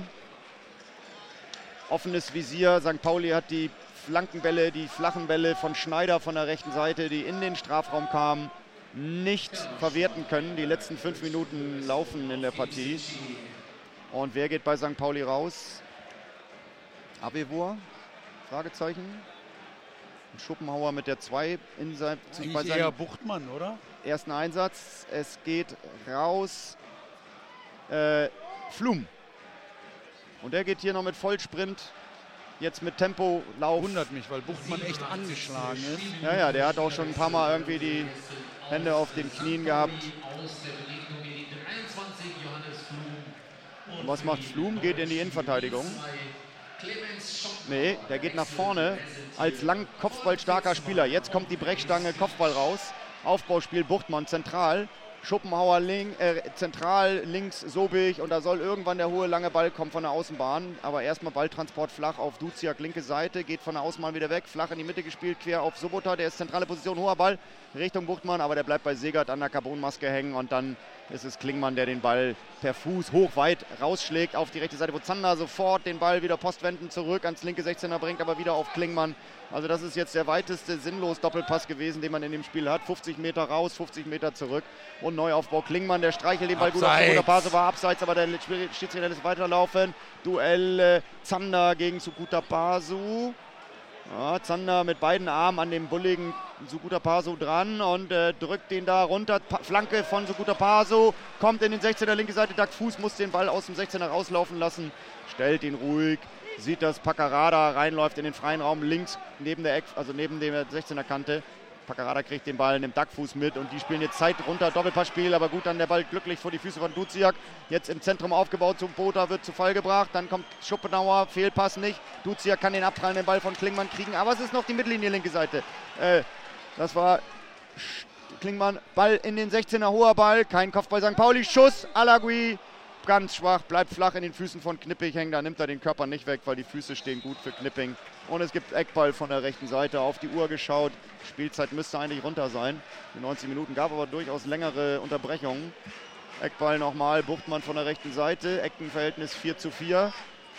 Offenes Visier. Sankt Pauli hat die Flankenbälle, die flachen Bälle von Schneider von der rechten Seite, die in den Strafraum kamen, nicht verwerten können. Die letzten fünf Minuten laufen in der Partie. Und wer geht bei Sankt Pauli raus? Abevor? Fragezeichen. Schopenhauer mit der zwei in sein, bei seinem eher Buchtmann, oder? Ersten Einsatz. Es geht raus äh, Flum. Und der geht hier noch mit Vollsprint. Jetzt mit Tempolauf. Wundert mich, weil Buchtmann echt angeschlagen ist. Ja, ja, der hat auch schon ein paar Mal irgendwie die Hände auf den Knien gehabt. Und was macht Flum? Geht in die Innenverteidigung. Nee, der geht nach vorne als lang kopfballstarker Spieler. Jetzt kommt die Brechstange, Kopfball raus. Aufbauspiel Buchtmann zentral. Schopenhauer link, äh, zentral, links Sobich und da soll irgendwann der hohe lange Ball kommen von der Außenbahn. Aber erstmal Balltransport flach auf Duciak, linke Seite, geht von der Außenbahn wieder weg, flach in die Mitte gespielt, quer auf Sobota, der ist zentrale Position, hoher Ball Richtung Buchtmann, aber der bleibt bei Segert an der Carbonmaske hängen und dann ist es Klingmann, der den Ball per Fuß hoch weit rausschlägt auf die rechte Seite, wo Zander sofort den Ball wieder postwendend zurück ans linke sechzehner bringt, aber wieder auf Klingmann. Also das ist jetzt der weiteste sinnlos Doppelpass gewesen, den man in dem Spiel hat. fünfzig Meter raus, fünfzig Meter zurück und Neuaufbau. Klingmann, der streichelt den Ball gut auf Sukuta Paso, war abseits, aber der Schiedsrichter lässt weiterlaufen. Duell äh, Zander gegen Sukuta Paso. Ja, Zander mit beiden Armen an dem bulligen Suguta Paso dran und äh, drückt den da runter. Pa Flanke von Suguta Paso, kommt in den sechzehner, linke Seite. Dag Fuß muss den Ball aus dem sechzehner rauslaufen lassen, stellt ihn ruhig. Sieht, dass Paccarada reinläuft in den freien Raum links neben der Eck, also neben der sechzehner Kante. Paccarada kriegt den Ball, nimmt Dagfuß mit und die spielen jetzt Zeit runter, Doppelpassspiel, aber gut, dann der Ball glücklich vor die Füße von Duziak. Jetzt im Zentrum aufgebaut, zum Botha wird zu Fall gebracht, dann kommt Schopenhauer, Fehlpass nicht. Duziak kann den abprallenden Ball von Klingmann kriegen, aber es ist noch die Mittellinie, linke Seite. Äh, das war Klingmann, Ball in den sechzehner, hoher Ball, kein Kopfball Sankt Pauli, Schuss, Alagui. Ganz schwach, bleibt flach in den Füßen von Knipping hängen, da nimmt er den Körper nicht weg, weil die Füße stehen gut für Knipping. Und es gibt Eckball von der rechten Seite, auf die Uhr geschaut, Spielzeit müsste eigentlich runter sein. Die neunzig Minuten gab aber durchaus längere Unterbrechungen. Eckball nochmal, Buchtmann von der rechten Seite, Eckenverhältnis vier zu vier.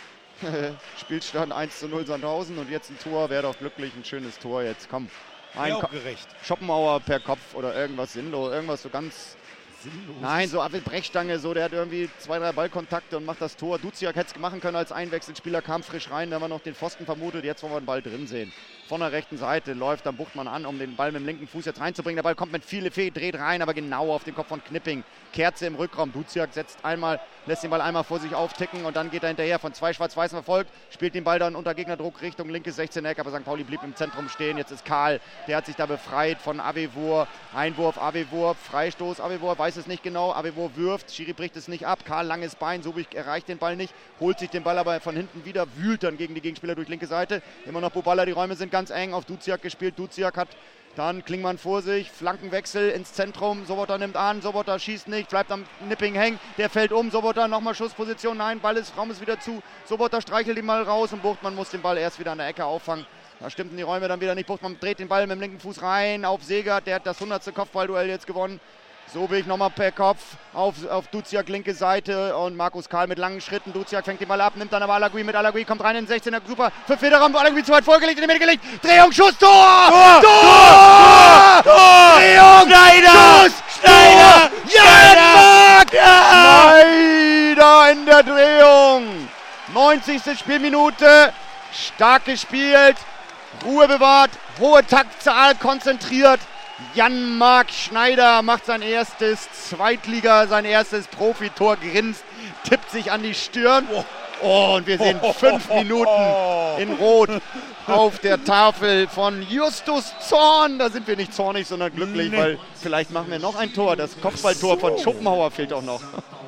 Spielstand eins zu null Sandhausen und jetzt ein Tor, wäre doch glücklich, ein schönes Tor jetzt, komm. Ein auch gerecht. Schopenhauer per Kopf oder irgendwas sinnlos, irgendwas so ganz... Sinnlos. Nein, so Abel Brechstange, so, der hat irgendwie zwei, drei Ballkontakte und macht das Tor. Duziak hätte es machen können als Einwechselspieler, kam frisch rein, da haben wir noch den Pfosten vermutet, jetzt wollen wir den Ball drin sehen. Von der rechten Seite läuft dann Buchtmann an, um den Ball mit dem linken Fuß jetzt reinzubringen. Der Ball kommt mit viel Effet, dreht rein, aber genau auf den Kopf von Knipping. Kerze im Rückraum, Duziak setzt einmal, lässt den Ball einmal vor sich aufticken und dann geht er hinterher, von zwei Schwarz-Weißen verfolgt, spielt den Ball dann unter Gegnerdruck Richtung linke sechzehner Eck, aber Sankt Pauli blieb im Zentrum stehen. Jetzt ist Karl, der hat sich da befreit von Avevor. Einwurf, Avevor, Freistoß, Avevor weiß es nicht genau, Avevor wirft, Schiri bricht es nicht ab, Karl langes Bein, Sobich erreicht den Ball nicht, holt sich den Ball aber von hinten wieder, wühlt dann gegen die Gegenspieler durch linke Seite. Immer noch Boballa, die Räume sind ganz eng, auf Duziak gespielt, Duziak hat dann Klingmann vor sich, Flankenwechsel ins Zentrum, Sobota nimmt an, Sobota schießt nicht, bleibt am Knipping hängen, der fällt um, Sobota nochmal Schussposition, nein, Ball ist, Raum ist wieder zu, Sobota streichelt ihn mal raus und Buchtmann muss den Ball erst wieder an der Ecke auffangen. Da stimmten die Räume dann wieder nicht, Buchtmann dreht den Ball mit dem linken Fuß rein auf Segert, der hat das hundertste Kopfballduell jetzt gewonnen. Sobich nochmal per Kopf auf, auf Duziak linke Seite und Markus Karl mit langen Schritten. Duziak fängt den Ball ab, nimmt dann aber Alagui mit. Alagui kommt rein in den sechzehner, super. Für Federer, Alagui zu weit vorgelegt, in die Mitte gelegt. Drehung, Schuss, Tor! Tor! Tor! Tor! Tor! Drehung! Schneider! Schuss! Schneider! Jan-Marc! Ja! Schneider in der Drehung! neunzigste Spielminute. Stark gespielt. Ruhe bewahrt. Hohe Taktzahl, konzentriert. Jan-Marc Schneider macht sein erstes Zweitliga, sein erstes Profitor, grinst, tippt sich an die Stirn. Oh, und wir sehen fünf Minuten in Rot auf der Tafel von Justus Zorn. Da sind wir nicht zornig, sondern glücklich, nee. Weil vielleicht machen wir noch ein Tor. Das Kopfballtor von Schopenhauer fehlt auch noch.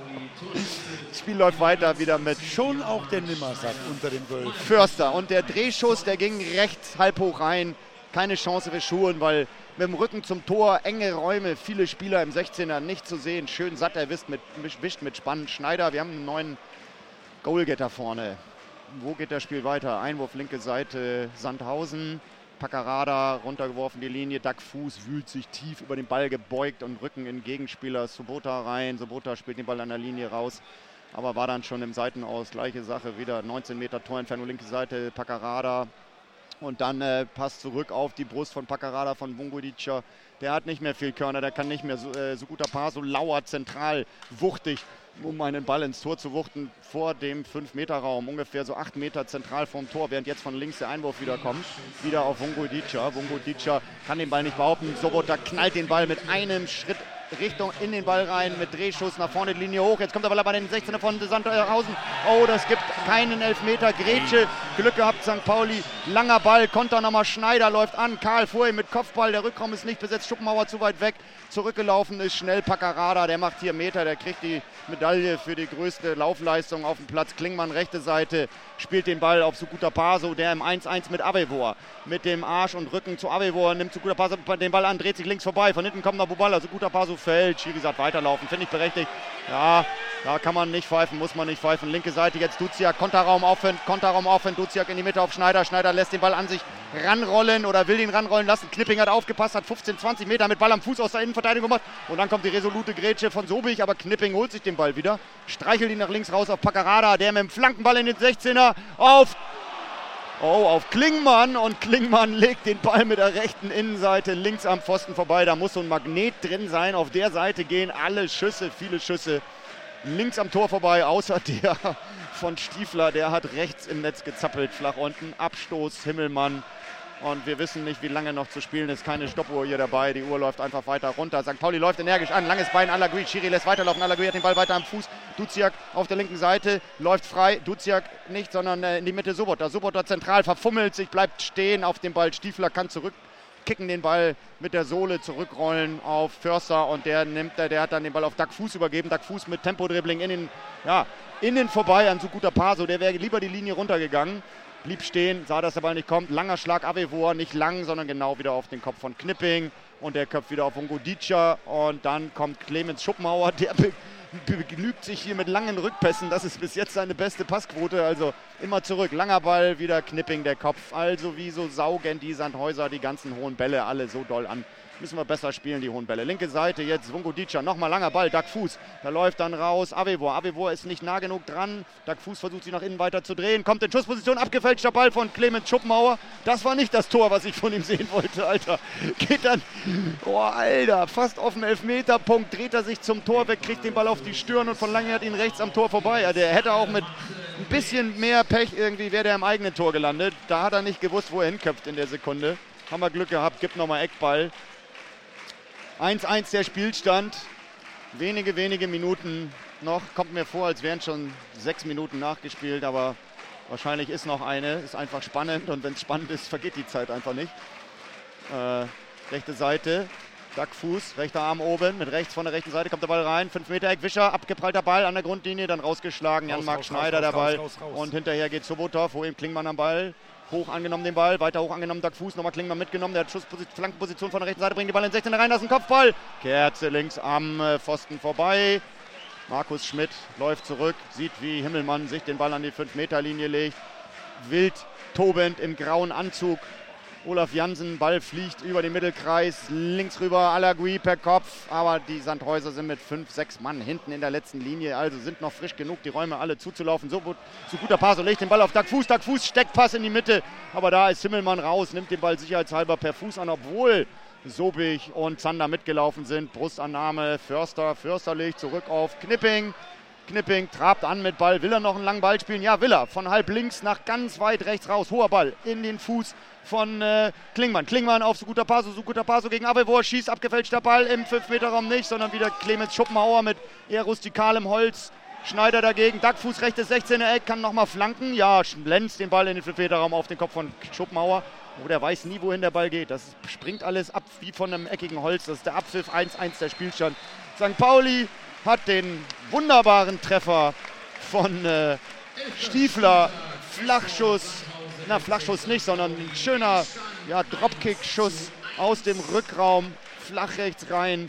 Das Spiel läuft weiter wieder mit schon auch der Nimmersatt unter den Wölfen. Förster. Und der Drehschuss, der ging rechts halb hoch rein. Keine Chance für Schuhen, weil mit dem Rücken zum Tor, enge Räume, viele Spieler im sechzehner nicht zu sehen. Schön satt erwischt mit, wischt mit Spann. Schneider, wir haben einen neuen Goalgetter vorne. Wo geht das Spiel weiter? Einwurf linke Seite, Sandhausen. Paccarada runtergeworfen die Linie, Dag Fuß wühlt sich tief über den Ball gebeugt und Rücken in Gegenspieler Sobota rein. Sobota spielt den Ball an der Linie raus, aber war dann schon im Seitenaus. Gleiche Sache, wieder neunzehn Meter Torentfernung, linke Seite, Paccarada. Und dann äh, Pass zurück auf die Brust von Paccarada von Vongodica. Der hat nicht mehr viel Körner, der kann nicht mehr so, äh, so guter Paso, lauert zentral, wuchtig, um einen Ball ins Tor zu wuchten vor dem fünf Meter Raum. Ungefähr so acht Meter zentral vorm Tor, während jetzt von links der Einwurf wieder kommt. Wieder auf Vongodica. Vongodica kann den Ball nicht behaupten. Sobota knallt den Ball mit einem Schritt Richtung in den Ball rein mit Drehschuss nach vorne, die Linie hoch. Jetzt kommt aber bei den sechzehner von Sandhausen. Oh, das gibt keinen Elfmeter. Grätsche, Glück gehabt, Sankt Pauli. Langer Ball, Konter nochmal, Schneider läuft an. Karl vor ihm mit Kopfball. Der Rückraum ist nicht besetzt. Schopenhauer zu weit weg. Zurückgelaufen ist schnell Paccarada. Der macht hier Meter. Der kriegt die Medaille für die größte Laufleistung auf dem Platz. Klingmann rechte Seite spielt den Ball auf Suguta Paso, der im eins eins mit Avevor. Mit dem Arsch und Rücken zu Avevor nimmt Suguta Paso den Ball an, dreht sich links vorbei. Von hinten kommt noch Boballa. Suguta Paso fällt. Schiri sagt weiterlaufen. Finde ich berechtigt. Ja, da kann man nicht pfeifen, muss man nicht pfeifen. Linke Seite jetzt Duziak, Konterraum aufhören, Konterraum aufhören, Duziak in die Mitte auf Schneider. Schneider lässt den Ball an sich ranrollen oder will ihn ranrollen lassen. Knipping hat aufgepasst, hat fünfzehn, zwanzig Meter mit Ball am Fuß aus der Innenverteidigung gemacht. Und dann kommt die resolute Grätsche von Sobich, aber Knipping holt sich den Ball wieder. Streichelt ihn nach links raus auf Paccarada, der mit dem Flankenball in den sechzehner auf... Oh, auf Klingmann und Klingmann legt den Ball mit der rechten Innenseite links am Pfosten vorbei. Da muss so ein Magnet drin sein. Auf der Seite gehen alle Schüsse, viele Schüsse links am Tor vorbei, außer der von Stiefler. Der hat rechts im Netz gezappelt, flach unten. Abstoß, Himmelmann. Und wir wissen nicht, wie lange noch zu spielen ist. Keine Stoppuhr hier dabei. Die Uhr läuft einfach weiter runter. Sankt Pauli läuft energisch an. Langes Bein, Alagui. Schiri lässt weiterlaufen. Alagui hat den Ball weiter am Fuß. Duziak auf der linken Seite. Läuft frei. Duziak nicht, sondern äh, in die Mitte Sobota. Sobota zentral. Verfummelt sich, bleibt stehen auf dem Ball. Stiefler kann zurückkicken, den Ball mit der Sohle zurückrollen auf Förster. Und der nimmt, der, der hat dann den Ball auf Dag Fuß übergeben. Dag Fuß mit Tempodribbling in den, ja, innen vorbei an so guter Paso. Der wäre lieber die Linie runtergegangen. Blieb stehen, sah, dass der Ball nicht kommt. Langer Schlag Avevor, nicht lang, sondern genau wieder auf den Kopf von Knipping. Und der köpft wieder auf Ungodica. Und dann kommt Clemens Schuppenhauer. Der be begnügt sich hier mit langen Rückpässen. Das ist bis jetzt seine beste Passquote. Also immer zurück. Langer Ball, wieder Knipping der Kopf. Also wie so saugen die Sandhäuser die ganzen hohen Bälle alle so doll an. Müssen wir besser spielen, die hohen Bälle. Linke Seite jetzt Ungodica. Nochmal langer Ball. Dag Fuß. Da läuft dann raus Avevor. Avevor ist nicht nah genug dran. Dag Fuß versucht sich nach innen weiter zu drehen. Kommt in Schussposition. Abgefälschter Ball von Clemens Schuppenhauer. Das war nicht das Tor, was ich von ihm sehen wollte, Alter. Geht dann. Oh, Alter. Fast auf den Elfmeterpunkt. Dreht er sich zum Tor weg. Kriegt den Ball auf die Stirn und von Lange hat ihn rechts am Tor vorbei. Ja, der hätte auch mit ein bisschen mehr Pech irgendwie, wäre der im eigenen Tor gelandet. Da hat er nicht gewusst, wo er hinköpft in der Sekunde. Haben wir Glück gehabt. Gibt nochmal Eckball. eins eins der Spielstand, wenige, wenige Minuten noch, kommt mir vor, als wären schon sechs Minuten nachgespielt, aber wahrscheinlich ist noch eine, ist einfach spannend und wenn es spannend ist, vergeht die Zeit einfach nicht. Äh, rechte Seite, Dag Fuß, rechter Arm oben, mit rechts von der rechten Seite kommt der Ball rein, fünf Meter Eck, Wischer, abgeprallter Ball an der Grundlinie, dann rausgeschlagen, Jan-Marc Schneider der Ball raus, raus, raus. Und hinterher geht Sobotov, wo ihm Klingmann am Ball. Hoch angenommen den Ball, weiter hoch angenommen, Dag Fuß, nochmal Klingmann mitgenommen, der hat Schussflankenposition von der rechten Seite, bringt den Ball in sechzehner rein, das ist ein Kopfball. Kerze links am äh, Pfosten vorbei. Markus Schmidt läuft zurück, sieht, wie Himmelmann sich den Ball an die fünf Meter Linie legt. Wild, tobend im grauen Anzug. Olaf Jansen, Ball fliegt über den Mittelkreis, links rüber, Alagui per Kopf, aber die Sandhäuser sind mit fünf, sechs Mann hinten in der letzten Linie, also sind noch frisch genug, die Räume alle zuzulaufen. So, so guter Pass, und legt den Ball auf Dag Fuß, Dag Fuß, Steckpass in die Mitte, aber da ist Himmelmann raus, nimmt den Ball sicherheitshalber per Fuß an, obwohl Sobich und Zander mitgelaufen sind. Brustannahme, Förster, Förster legt zurück auf Knipping. Knipping trabt an mit Ball, will er noch einen langen Ball spielen? Ja, will er. Von halb links nach ganz weit rechts raus. Hoher Ball in den Fuß von äh, Klingmann. Klingmann auf Suguta Paso, Suguta Paso gegen Avevor, schießt, abgefälschter Ball im fünf Meter Raum nicht, sondern wieder Clemens Schuppenhauer mit eher rustikalem Holz. Schneider dagegen, Dagfuß, rechtes sechzehner Eck, kann nochmal flanken. Ja, Lenz den Ball in den fünf Meter Raum auf den Kopf von Schuppenhauer. Oh, der weiß nie, wohin der Ball geht. Das springt alles ab wie von einem eckigen Holz. Das ist der Abpfiff, eins eins der Spielstand. Sankt Pauli hat den wunderbaren Treffer von äh, Stiefler. Flachschuss, na Flachschuss nicht, sondern ein schöner ja, Dropkick-Schuss aus dem Rückraum. Flach rechts rein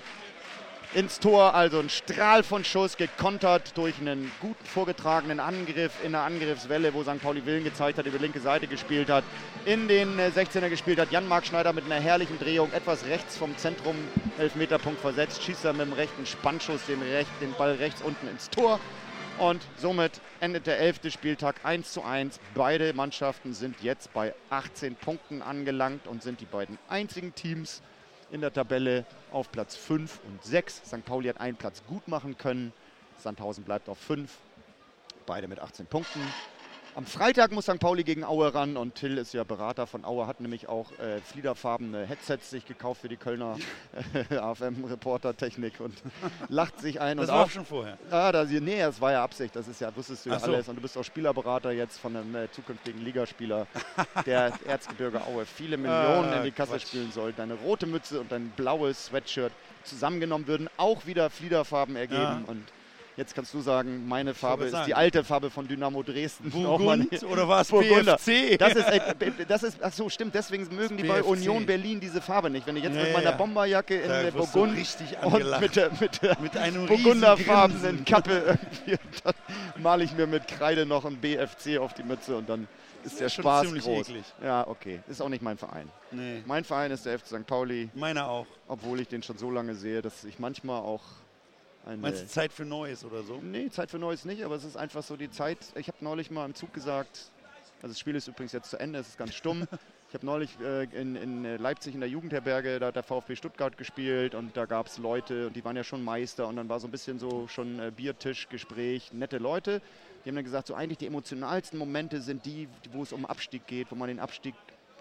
ins Tor. Also ein Strahl von Schuss, gekontert durch einen gut vorgetragenen Angriff in der Angriffswelle, wo Sankt Pauli Willen gezeigt hat, über die linke Seite gespielt hat. In den äh, sechzehner gespielt hat Jan-Marc Schneider mit einer herrlichen Drehung, etwas rechts vom Zentrum, Elfmeterpunkt versetzt, schießt er mit dem rechten Spannschuss den, recht, den Ball rechts unten ins Tor. Und somit endet der elfte Spieltag eins zu eins. Beide Mannschaften sind jetzt bei achtzehn Punkten angelangt und sind die beiden einzigen Teams in der Tabelle auf Platz fünf und sechs. Sankt Pauli hat einen Platz gut machen können. Sandhausen bleibt auf fünf. Beide mit achtzehn Punkten. Am Freitag muss Sankt Pauli gegen Aue ran und Till ist ja Berater von Aue, hat nämlich auch äh, fliederfarbene Headsets sich gekauft für die Kölner äh, A F M-Reporter-Technik und lacht sich ein. Das und war auch schon vorher? Ah, das, nee, das war ja Absicht, das ist ja, wusstest du ja so. alles. Und du bist auch Spielerberater jetzt von einem äh, zukünftigen Ligaspieler, der Erzgebirge Aue viele Millionen ah, in die Kasse Quatsch. spielen soll. Deine rote Mütze und dein blaues Sweatshirt zusammengenommen würden auch wieder Fliederfarben ergeben. Ja. Und jetzt kannst du sagen, meine Farbe ist sagen. die alte Farbe von Dynamo Dresden. Burgund oder war es B Burgunder. F C? Das ist, äh, das ist, ach so, stimmt, deswegen mögen die bei B F C. Union Berlin diese Farbe nicht. Wenn ich jetzt Ja, mit meiner ja. Bomberjacke in Da der wirst du Burgund richtig und angelacht. mit der, mit der Mit einem burgunderfarbenen riesen Grinsen. Kappe irgendwie, dann male ich mir mit Kreide noch ein B F C auf die Mütze und dann ist der schon Spaß ziemlich groß. eklig. Ja, okay. Ist auch nicht mein Verein. Nee, Mein Verein ist der F C Sankt Pauli, meiner auch. obwohl ich den schon so lange sehe, dass ich manchmal auch eine... Meinst du Zeit für Neues oder so? Nee, Zeit für Neues nicht, aber es ist einfach so die Zeit. Ich habe neulich mal im Zug gesagt, also das Spiel ist übrigens jetzt zu Ende, es ist ganz stumm. Ich habe neulich äh, in, in Leipzig in der Jugendherberge, da hat der VfB Stuttgart gespielt und da gab es Leute und die waren ja schon Meister und dann war so ein bisschen so schon äh, Biertischgespräch, nette Leute. Die haben dann gesagt, so eigentlich die emotionalsten Momente sind die, wo es um Abstieg geht, wo man den Abstieg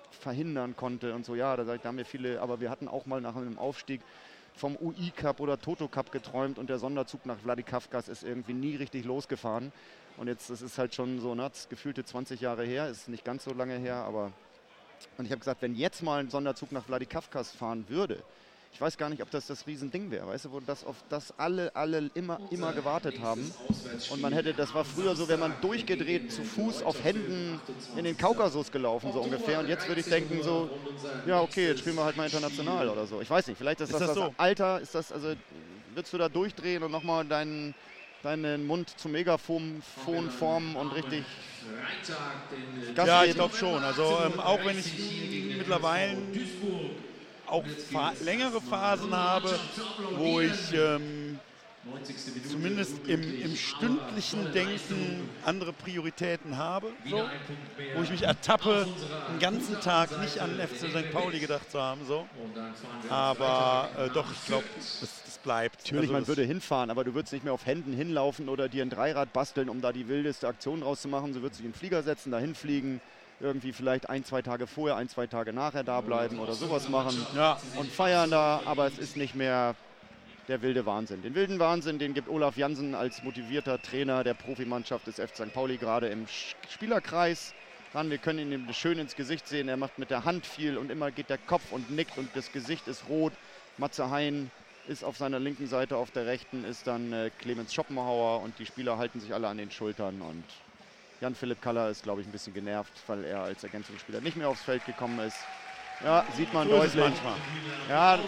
verhindern konnte und so. Ja, da, da haben wir viele, aber wir hatten auch mal nach einem Aufstieg vom U I-Cup oder Toto-Cup geträumt und der Sonderzug nach Vladikavkaz ist irgendwie nie richtig losgefahren. Und jetzt, das ist halt schon so, ne, das gefühlte zwanzig Jahre her, ist nicht ganz so lange her, aber... Und ich habe gesagt, wenn jetzt mal ein Sonderzug nach Vladikavkaz fahren würde, ich weiß gar nicht, ob das das Riesending wäre, weißt du, wo das auf das alle, alle immer, immer gewartet haben. Und man hätte, das war früher so, wenn man durchgedreht zu Fuß auf Händen in den Kaukasus gelaufen, so ungefähr. Und jetzt würde ich denken so, ja okay, jetzt spielen wir halt mal international oder so. Ich weiß nicht, vielleicht ist, ist das das, das so? Alter, ist das, also würdest du da durchdrehen und nochmal deinen, deinen Mund zum Megafon formen und richtig Gas Ja, ich glaube schon. Also ähm, auch wenn ich mittlerweile auch fa längere Phasen habe, wo ich ähm, zumindest im, im stündlichen Denken andere Prioritäten habe, so, wo ich mich ertappe, den ganzen Tag nicht an den F C Sankt Pauli gedacht zu haben. So. Aber äh, doch, ich glaube, das, das bleibt. Natürlich, also man würde hinfahren, aber du würdest nicht mehr auf Händen hinlaufen oder dir ein Dreirad basteln, um da die wildeste Aktion draus zu machen. Du würdest dich in den Flieger setzen, dahin fliegen, irgendwie vielleicht ein, zwei Tage vorher, ein, zwei Tage nachher da bleiben oder sowas machen ja. und feiern da, aber es ist nicht mehr der wilde Wahnsinn. Den wilden Wahnsinn, den gibt Olaf Jansen als motivierter Trainer der Profimannschaft des F C Sankt Pauli gerade im Spielerkreis ran. Wir können ihn schön ins Gesicht sehen, er macht mit der Hand viel und immer geht der Kopf und nickt und das Gesicht ist rot. Matze Hein ist auf seiner linken Seite, auf der rechten ist dann äh, Clemens Schopenhauer und die Spieler halten sich alle an den Schultern und Jan-Philipp Kaller ist, glaube ich, ein bisschen genervt, weil er als Ergänzungsspieler nicht mehr aufs Feld gekommen ist. Ja, sieht man so deutlich. Manchmal. Ja.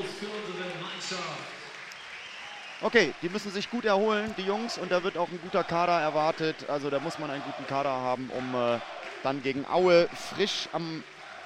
Okay, die müssen sich gut erholen, die Jungs, und da wird auch ein guter Kader erwartet. Also da muss man einen guten Kader haben, um äh, dann gegen Aue frisch am,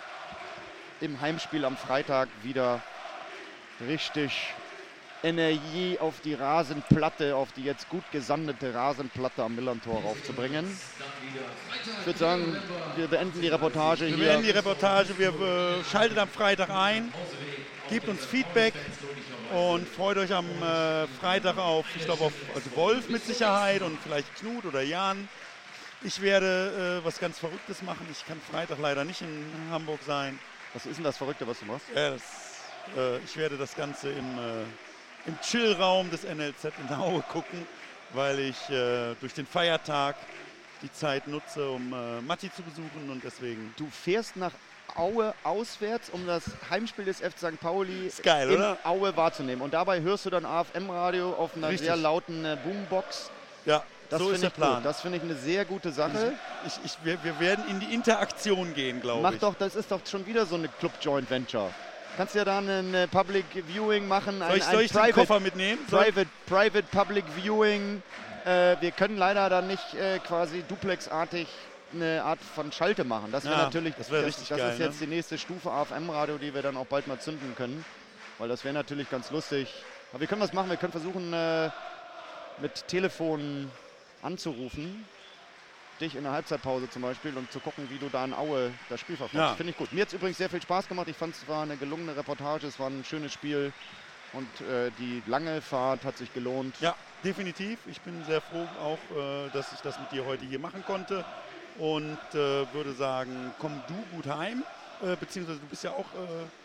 im Heimspiel am Freitag wieder richtig Energie auf die Rasenplatte, auf die jetzt gut gesandete Rasenplatte am Millantor raufzubringen. Ich würde sagen, wir beenden die Reportage wir hier. Wir beenden die Reportage, wir äh, schaltet am Freitag ein, gebt uns Feedback und freut euch am äh, Freitag auf, ich glaube auf also Wolf mit Sicherheit und vielleicht Knut oder Jan. Ich werde äh, was ganz Verrücktes machen, ich kann Freitag leider nicht in Hamburg sein. Was ist denn das Verrückte, was du machst? Ja, das, äh, ich werde das Ganze im... Äh, im Chillraum des N L Z in Aue gucken, weil ich äh, durch den Feiertag die Zeit nutze, um äh, Matti zu besuchen und deswegen... Du fährst nach Aue auswärts, um das Heimspiel des F C Sankt Pauli ist geil, in oder? Aue wahrzunehmen. Und dabei hörst du dann A F M-Radio auf einer Richtig. sehr lauten äh, Boombox. Ja, das so ist der Plan. Gut. Das finde ich eine sehr gute Sache. Ich, ich, wir, wir werden in die Interaktion gehen, glaube ich. Mach doch, das ist doch schon wieder so eine Club-Joint-Venture. Kannst ja dann ein Public Viewing machen. Soll ein, ich, ein soll ich Private, den Koffer mitnehmen? Private, Private Public Viewing. Äh, wir können leider dann nicht äh, quasi duplexartig eine Art von Schalte machen. Das wäre ja, natürlich, das, wär das, richtig das geil, ist jetzt ne? die nächste Stufe A F M-Radio, die wir dann auch bald mal zünden können. Weil das wäre natürlich ganz lustig. Aber wir können was machen, wir können versuchen äh, mit Telefon anzurufen. Dich in der Halbzeitpause zum Beispiel und zu gucken, wie du da in Aue das Spiel verfolgst. Ja. Finde ich gut. Mir hat es übrigens sehr viel Spaß gemacht. Ich fand, es war eine gelungene Reportage, es war ein schönes Spiel und äh, die lange Fahrt hat sich gelohnt. Ja, definitiv. Ich bin sehr froh auch, äh, dass ich das mit dir heute hier machen konnte und äh, würde sagen, komm du gut heim, äh, beziehungsweise du bist ja auch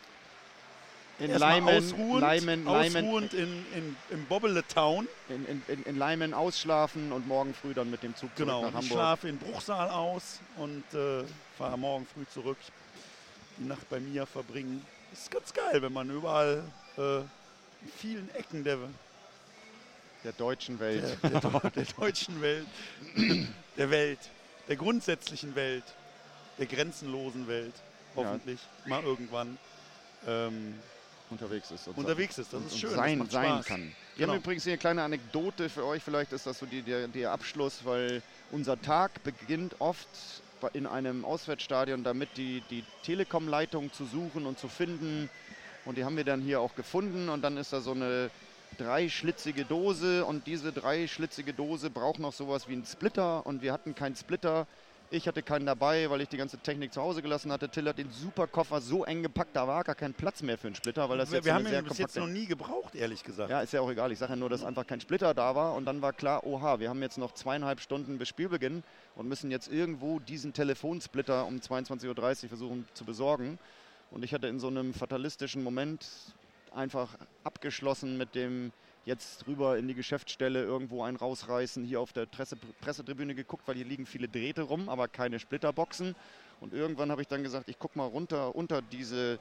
äh, in Leimen, ausruhend, Leimen, ausruhend in, in, in Bobbele Town. In, in, in, in Leimen ausschlafen und morgen früh dann mit dem Zug zurück genau, nach Hamburg. Ich schlafe in Bruchsal aus und äh, fahre morgen früh zurück. Die Nacht bei mir verbringen. Das ist ganz geil, wenn man überall äh, in vielen Ecken der, der deutschen Welt, der, der, der deutschen Welt, der Welt, der grundsätzlichen Welt, der grenzenlosen Welt, hoffentlich ja. mal irgendwann. Ähm, unterwegs ist. Und unterwegs ist, das ist schön, sein, das sein Spaß. kann. Wir genau. haben übrigens hier eine kleine Anekdote für euch, vielleicht ist das so die, der, der Abschluss, weil unser Tag beginnt oft in einem Auswärtsstadion damit, die, die Telekom-Leitung zu suchen und zu finden, und die haben wir dann hier auch gefunden, und dann ist da so eine dreischlitzige Dose, und diese dreischlitzige Dose braucht noch sowas wie einen Splitter, und wir hatten keinen Splitter. Ich hatte keinen dabei, weil ich die ganze Technik zu Hause gelassen hatte. Till hat den Superkoffer so eng gepackt, da war gar kein Platz mehr für einen Splitter, weil das Wir, jetzt wir so haben eine sehr ihn bis jetzt kompakte- noch nie gebraucht, ehrlich gesagt. Ja, ist ja auch egal. Ich sage ja nur, dass einfach kein Splitter da war. Und dann war klar, oha, wir haben jetzt noch zweieinhalb Stunden bis Spielbeginn und müssen jetzt irgendwo diesen Telefonsplitter um zweiundzwanzig Uhr dreißig versuchen zu besorgen. Und ich hatte in so einem fatalistischen Moment einfach abgeschlossen mit dem jetzt rüber in die Geschäftsstelle irgendwo einen rausreißen, hier auf der Presse, Pressetribüne geguckt, weil hier liegen viele Drähte rum, aber keine Splitterboxen. Und irgendwann habe ich dann gesagt, ich gucke mal runter unter diese,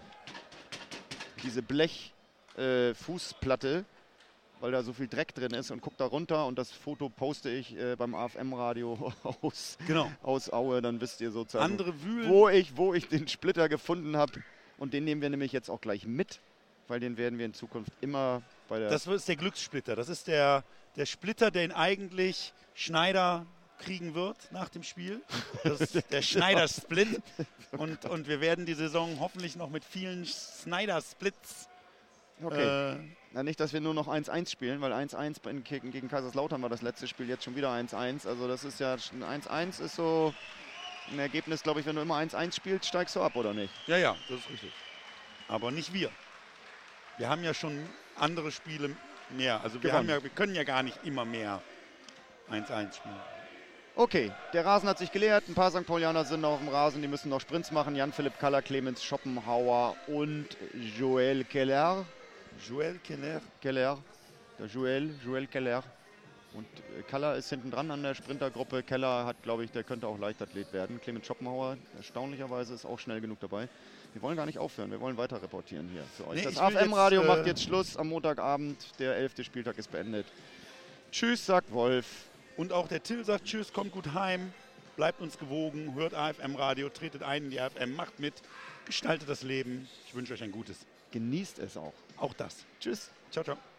diese Blech-Fußplatte, äh, weil da so viel Dreck drin ist, und gucke da runter und das Foto poste ich äh, beim A F M-Radio aus, Genau. aus Aue, dann wisst ihr sozusagen, Andere wühlen. wo ich, wo ich den Splitter gefunden habe. Und den nehmen wir nämlich jetzt auch gleich mit, weil den werden wir in Zukunft immer bei der... Das ist der Glückssplitter. Das ist der, der Splitter, den eigentlich Schneider kriegen wird nach dem Spiel. Das ist der Schneider-Split. Und, und wir werden die Saison hoffentlich noch mit vielen Schneider-Splits. Okay. Äh, Na, nicht, dass wir nur noch eins eins spielen, weil eins eins in- gegen, gegen Kaiserslautern war das letzte Spiel, jetzt schon wieder eins eins. Also das ist ja, ein eins eins ist so ein Ergebnis, glaube ich, wenn du immer eins eins spielst, steigst du ab, oder nicht? ja, ja, das ist richtig. Aber nicht wir. Wir haben ja schon andere Spiele mehr. Also wir, haben Gewonnen. ja, wir können ja gar nicht immer mehr eins eins spielen. Okay, der Rasen hat sich geleert, ein paar Sankt Paulianer sind noch auf dem Rasen, die müssen noch Sprints machen. Jan-Philipp Kaller, Clemens Schopenhauer und Joel Keller. Joel Keller. Keller, der Joel, Joel Keller. Und äh, Kaller ist hinten dran an der Sprintergruppe. Keller hat, glaube ich, der könnte auch Leichtathlet werden. Clemens Schopenhauer, erstaunlicherweise, ist auch schnell genug dabei. Wir wollen gar nicht aufhören, wir wollen weiter reportieren hier für euch. Nee, das ich A will F M-Radio jetzt, äh, macht jetzt Schluss am Montagabend. Der elfte Spieltag ist beendet. Tschüss, sagt Wolf. Und auch der Till sagt Tschüss, kommt gut heim, bleibt uns gewogen, hört A F M-Radio, tretet ein in die A F M, macht mit, gestaltet das Leben. Ich wünsche euch ein gutes. Genießt es auch. Auch das. Tschüss. Ciao, ciao.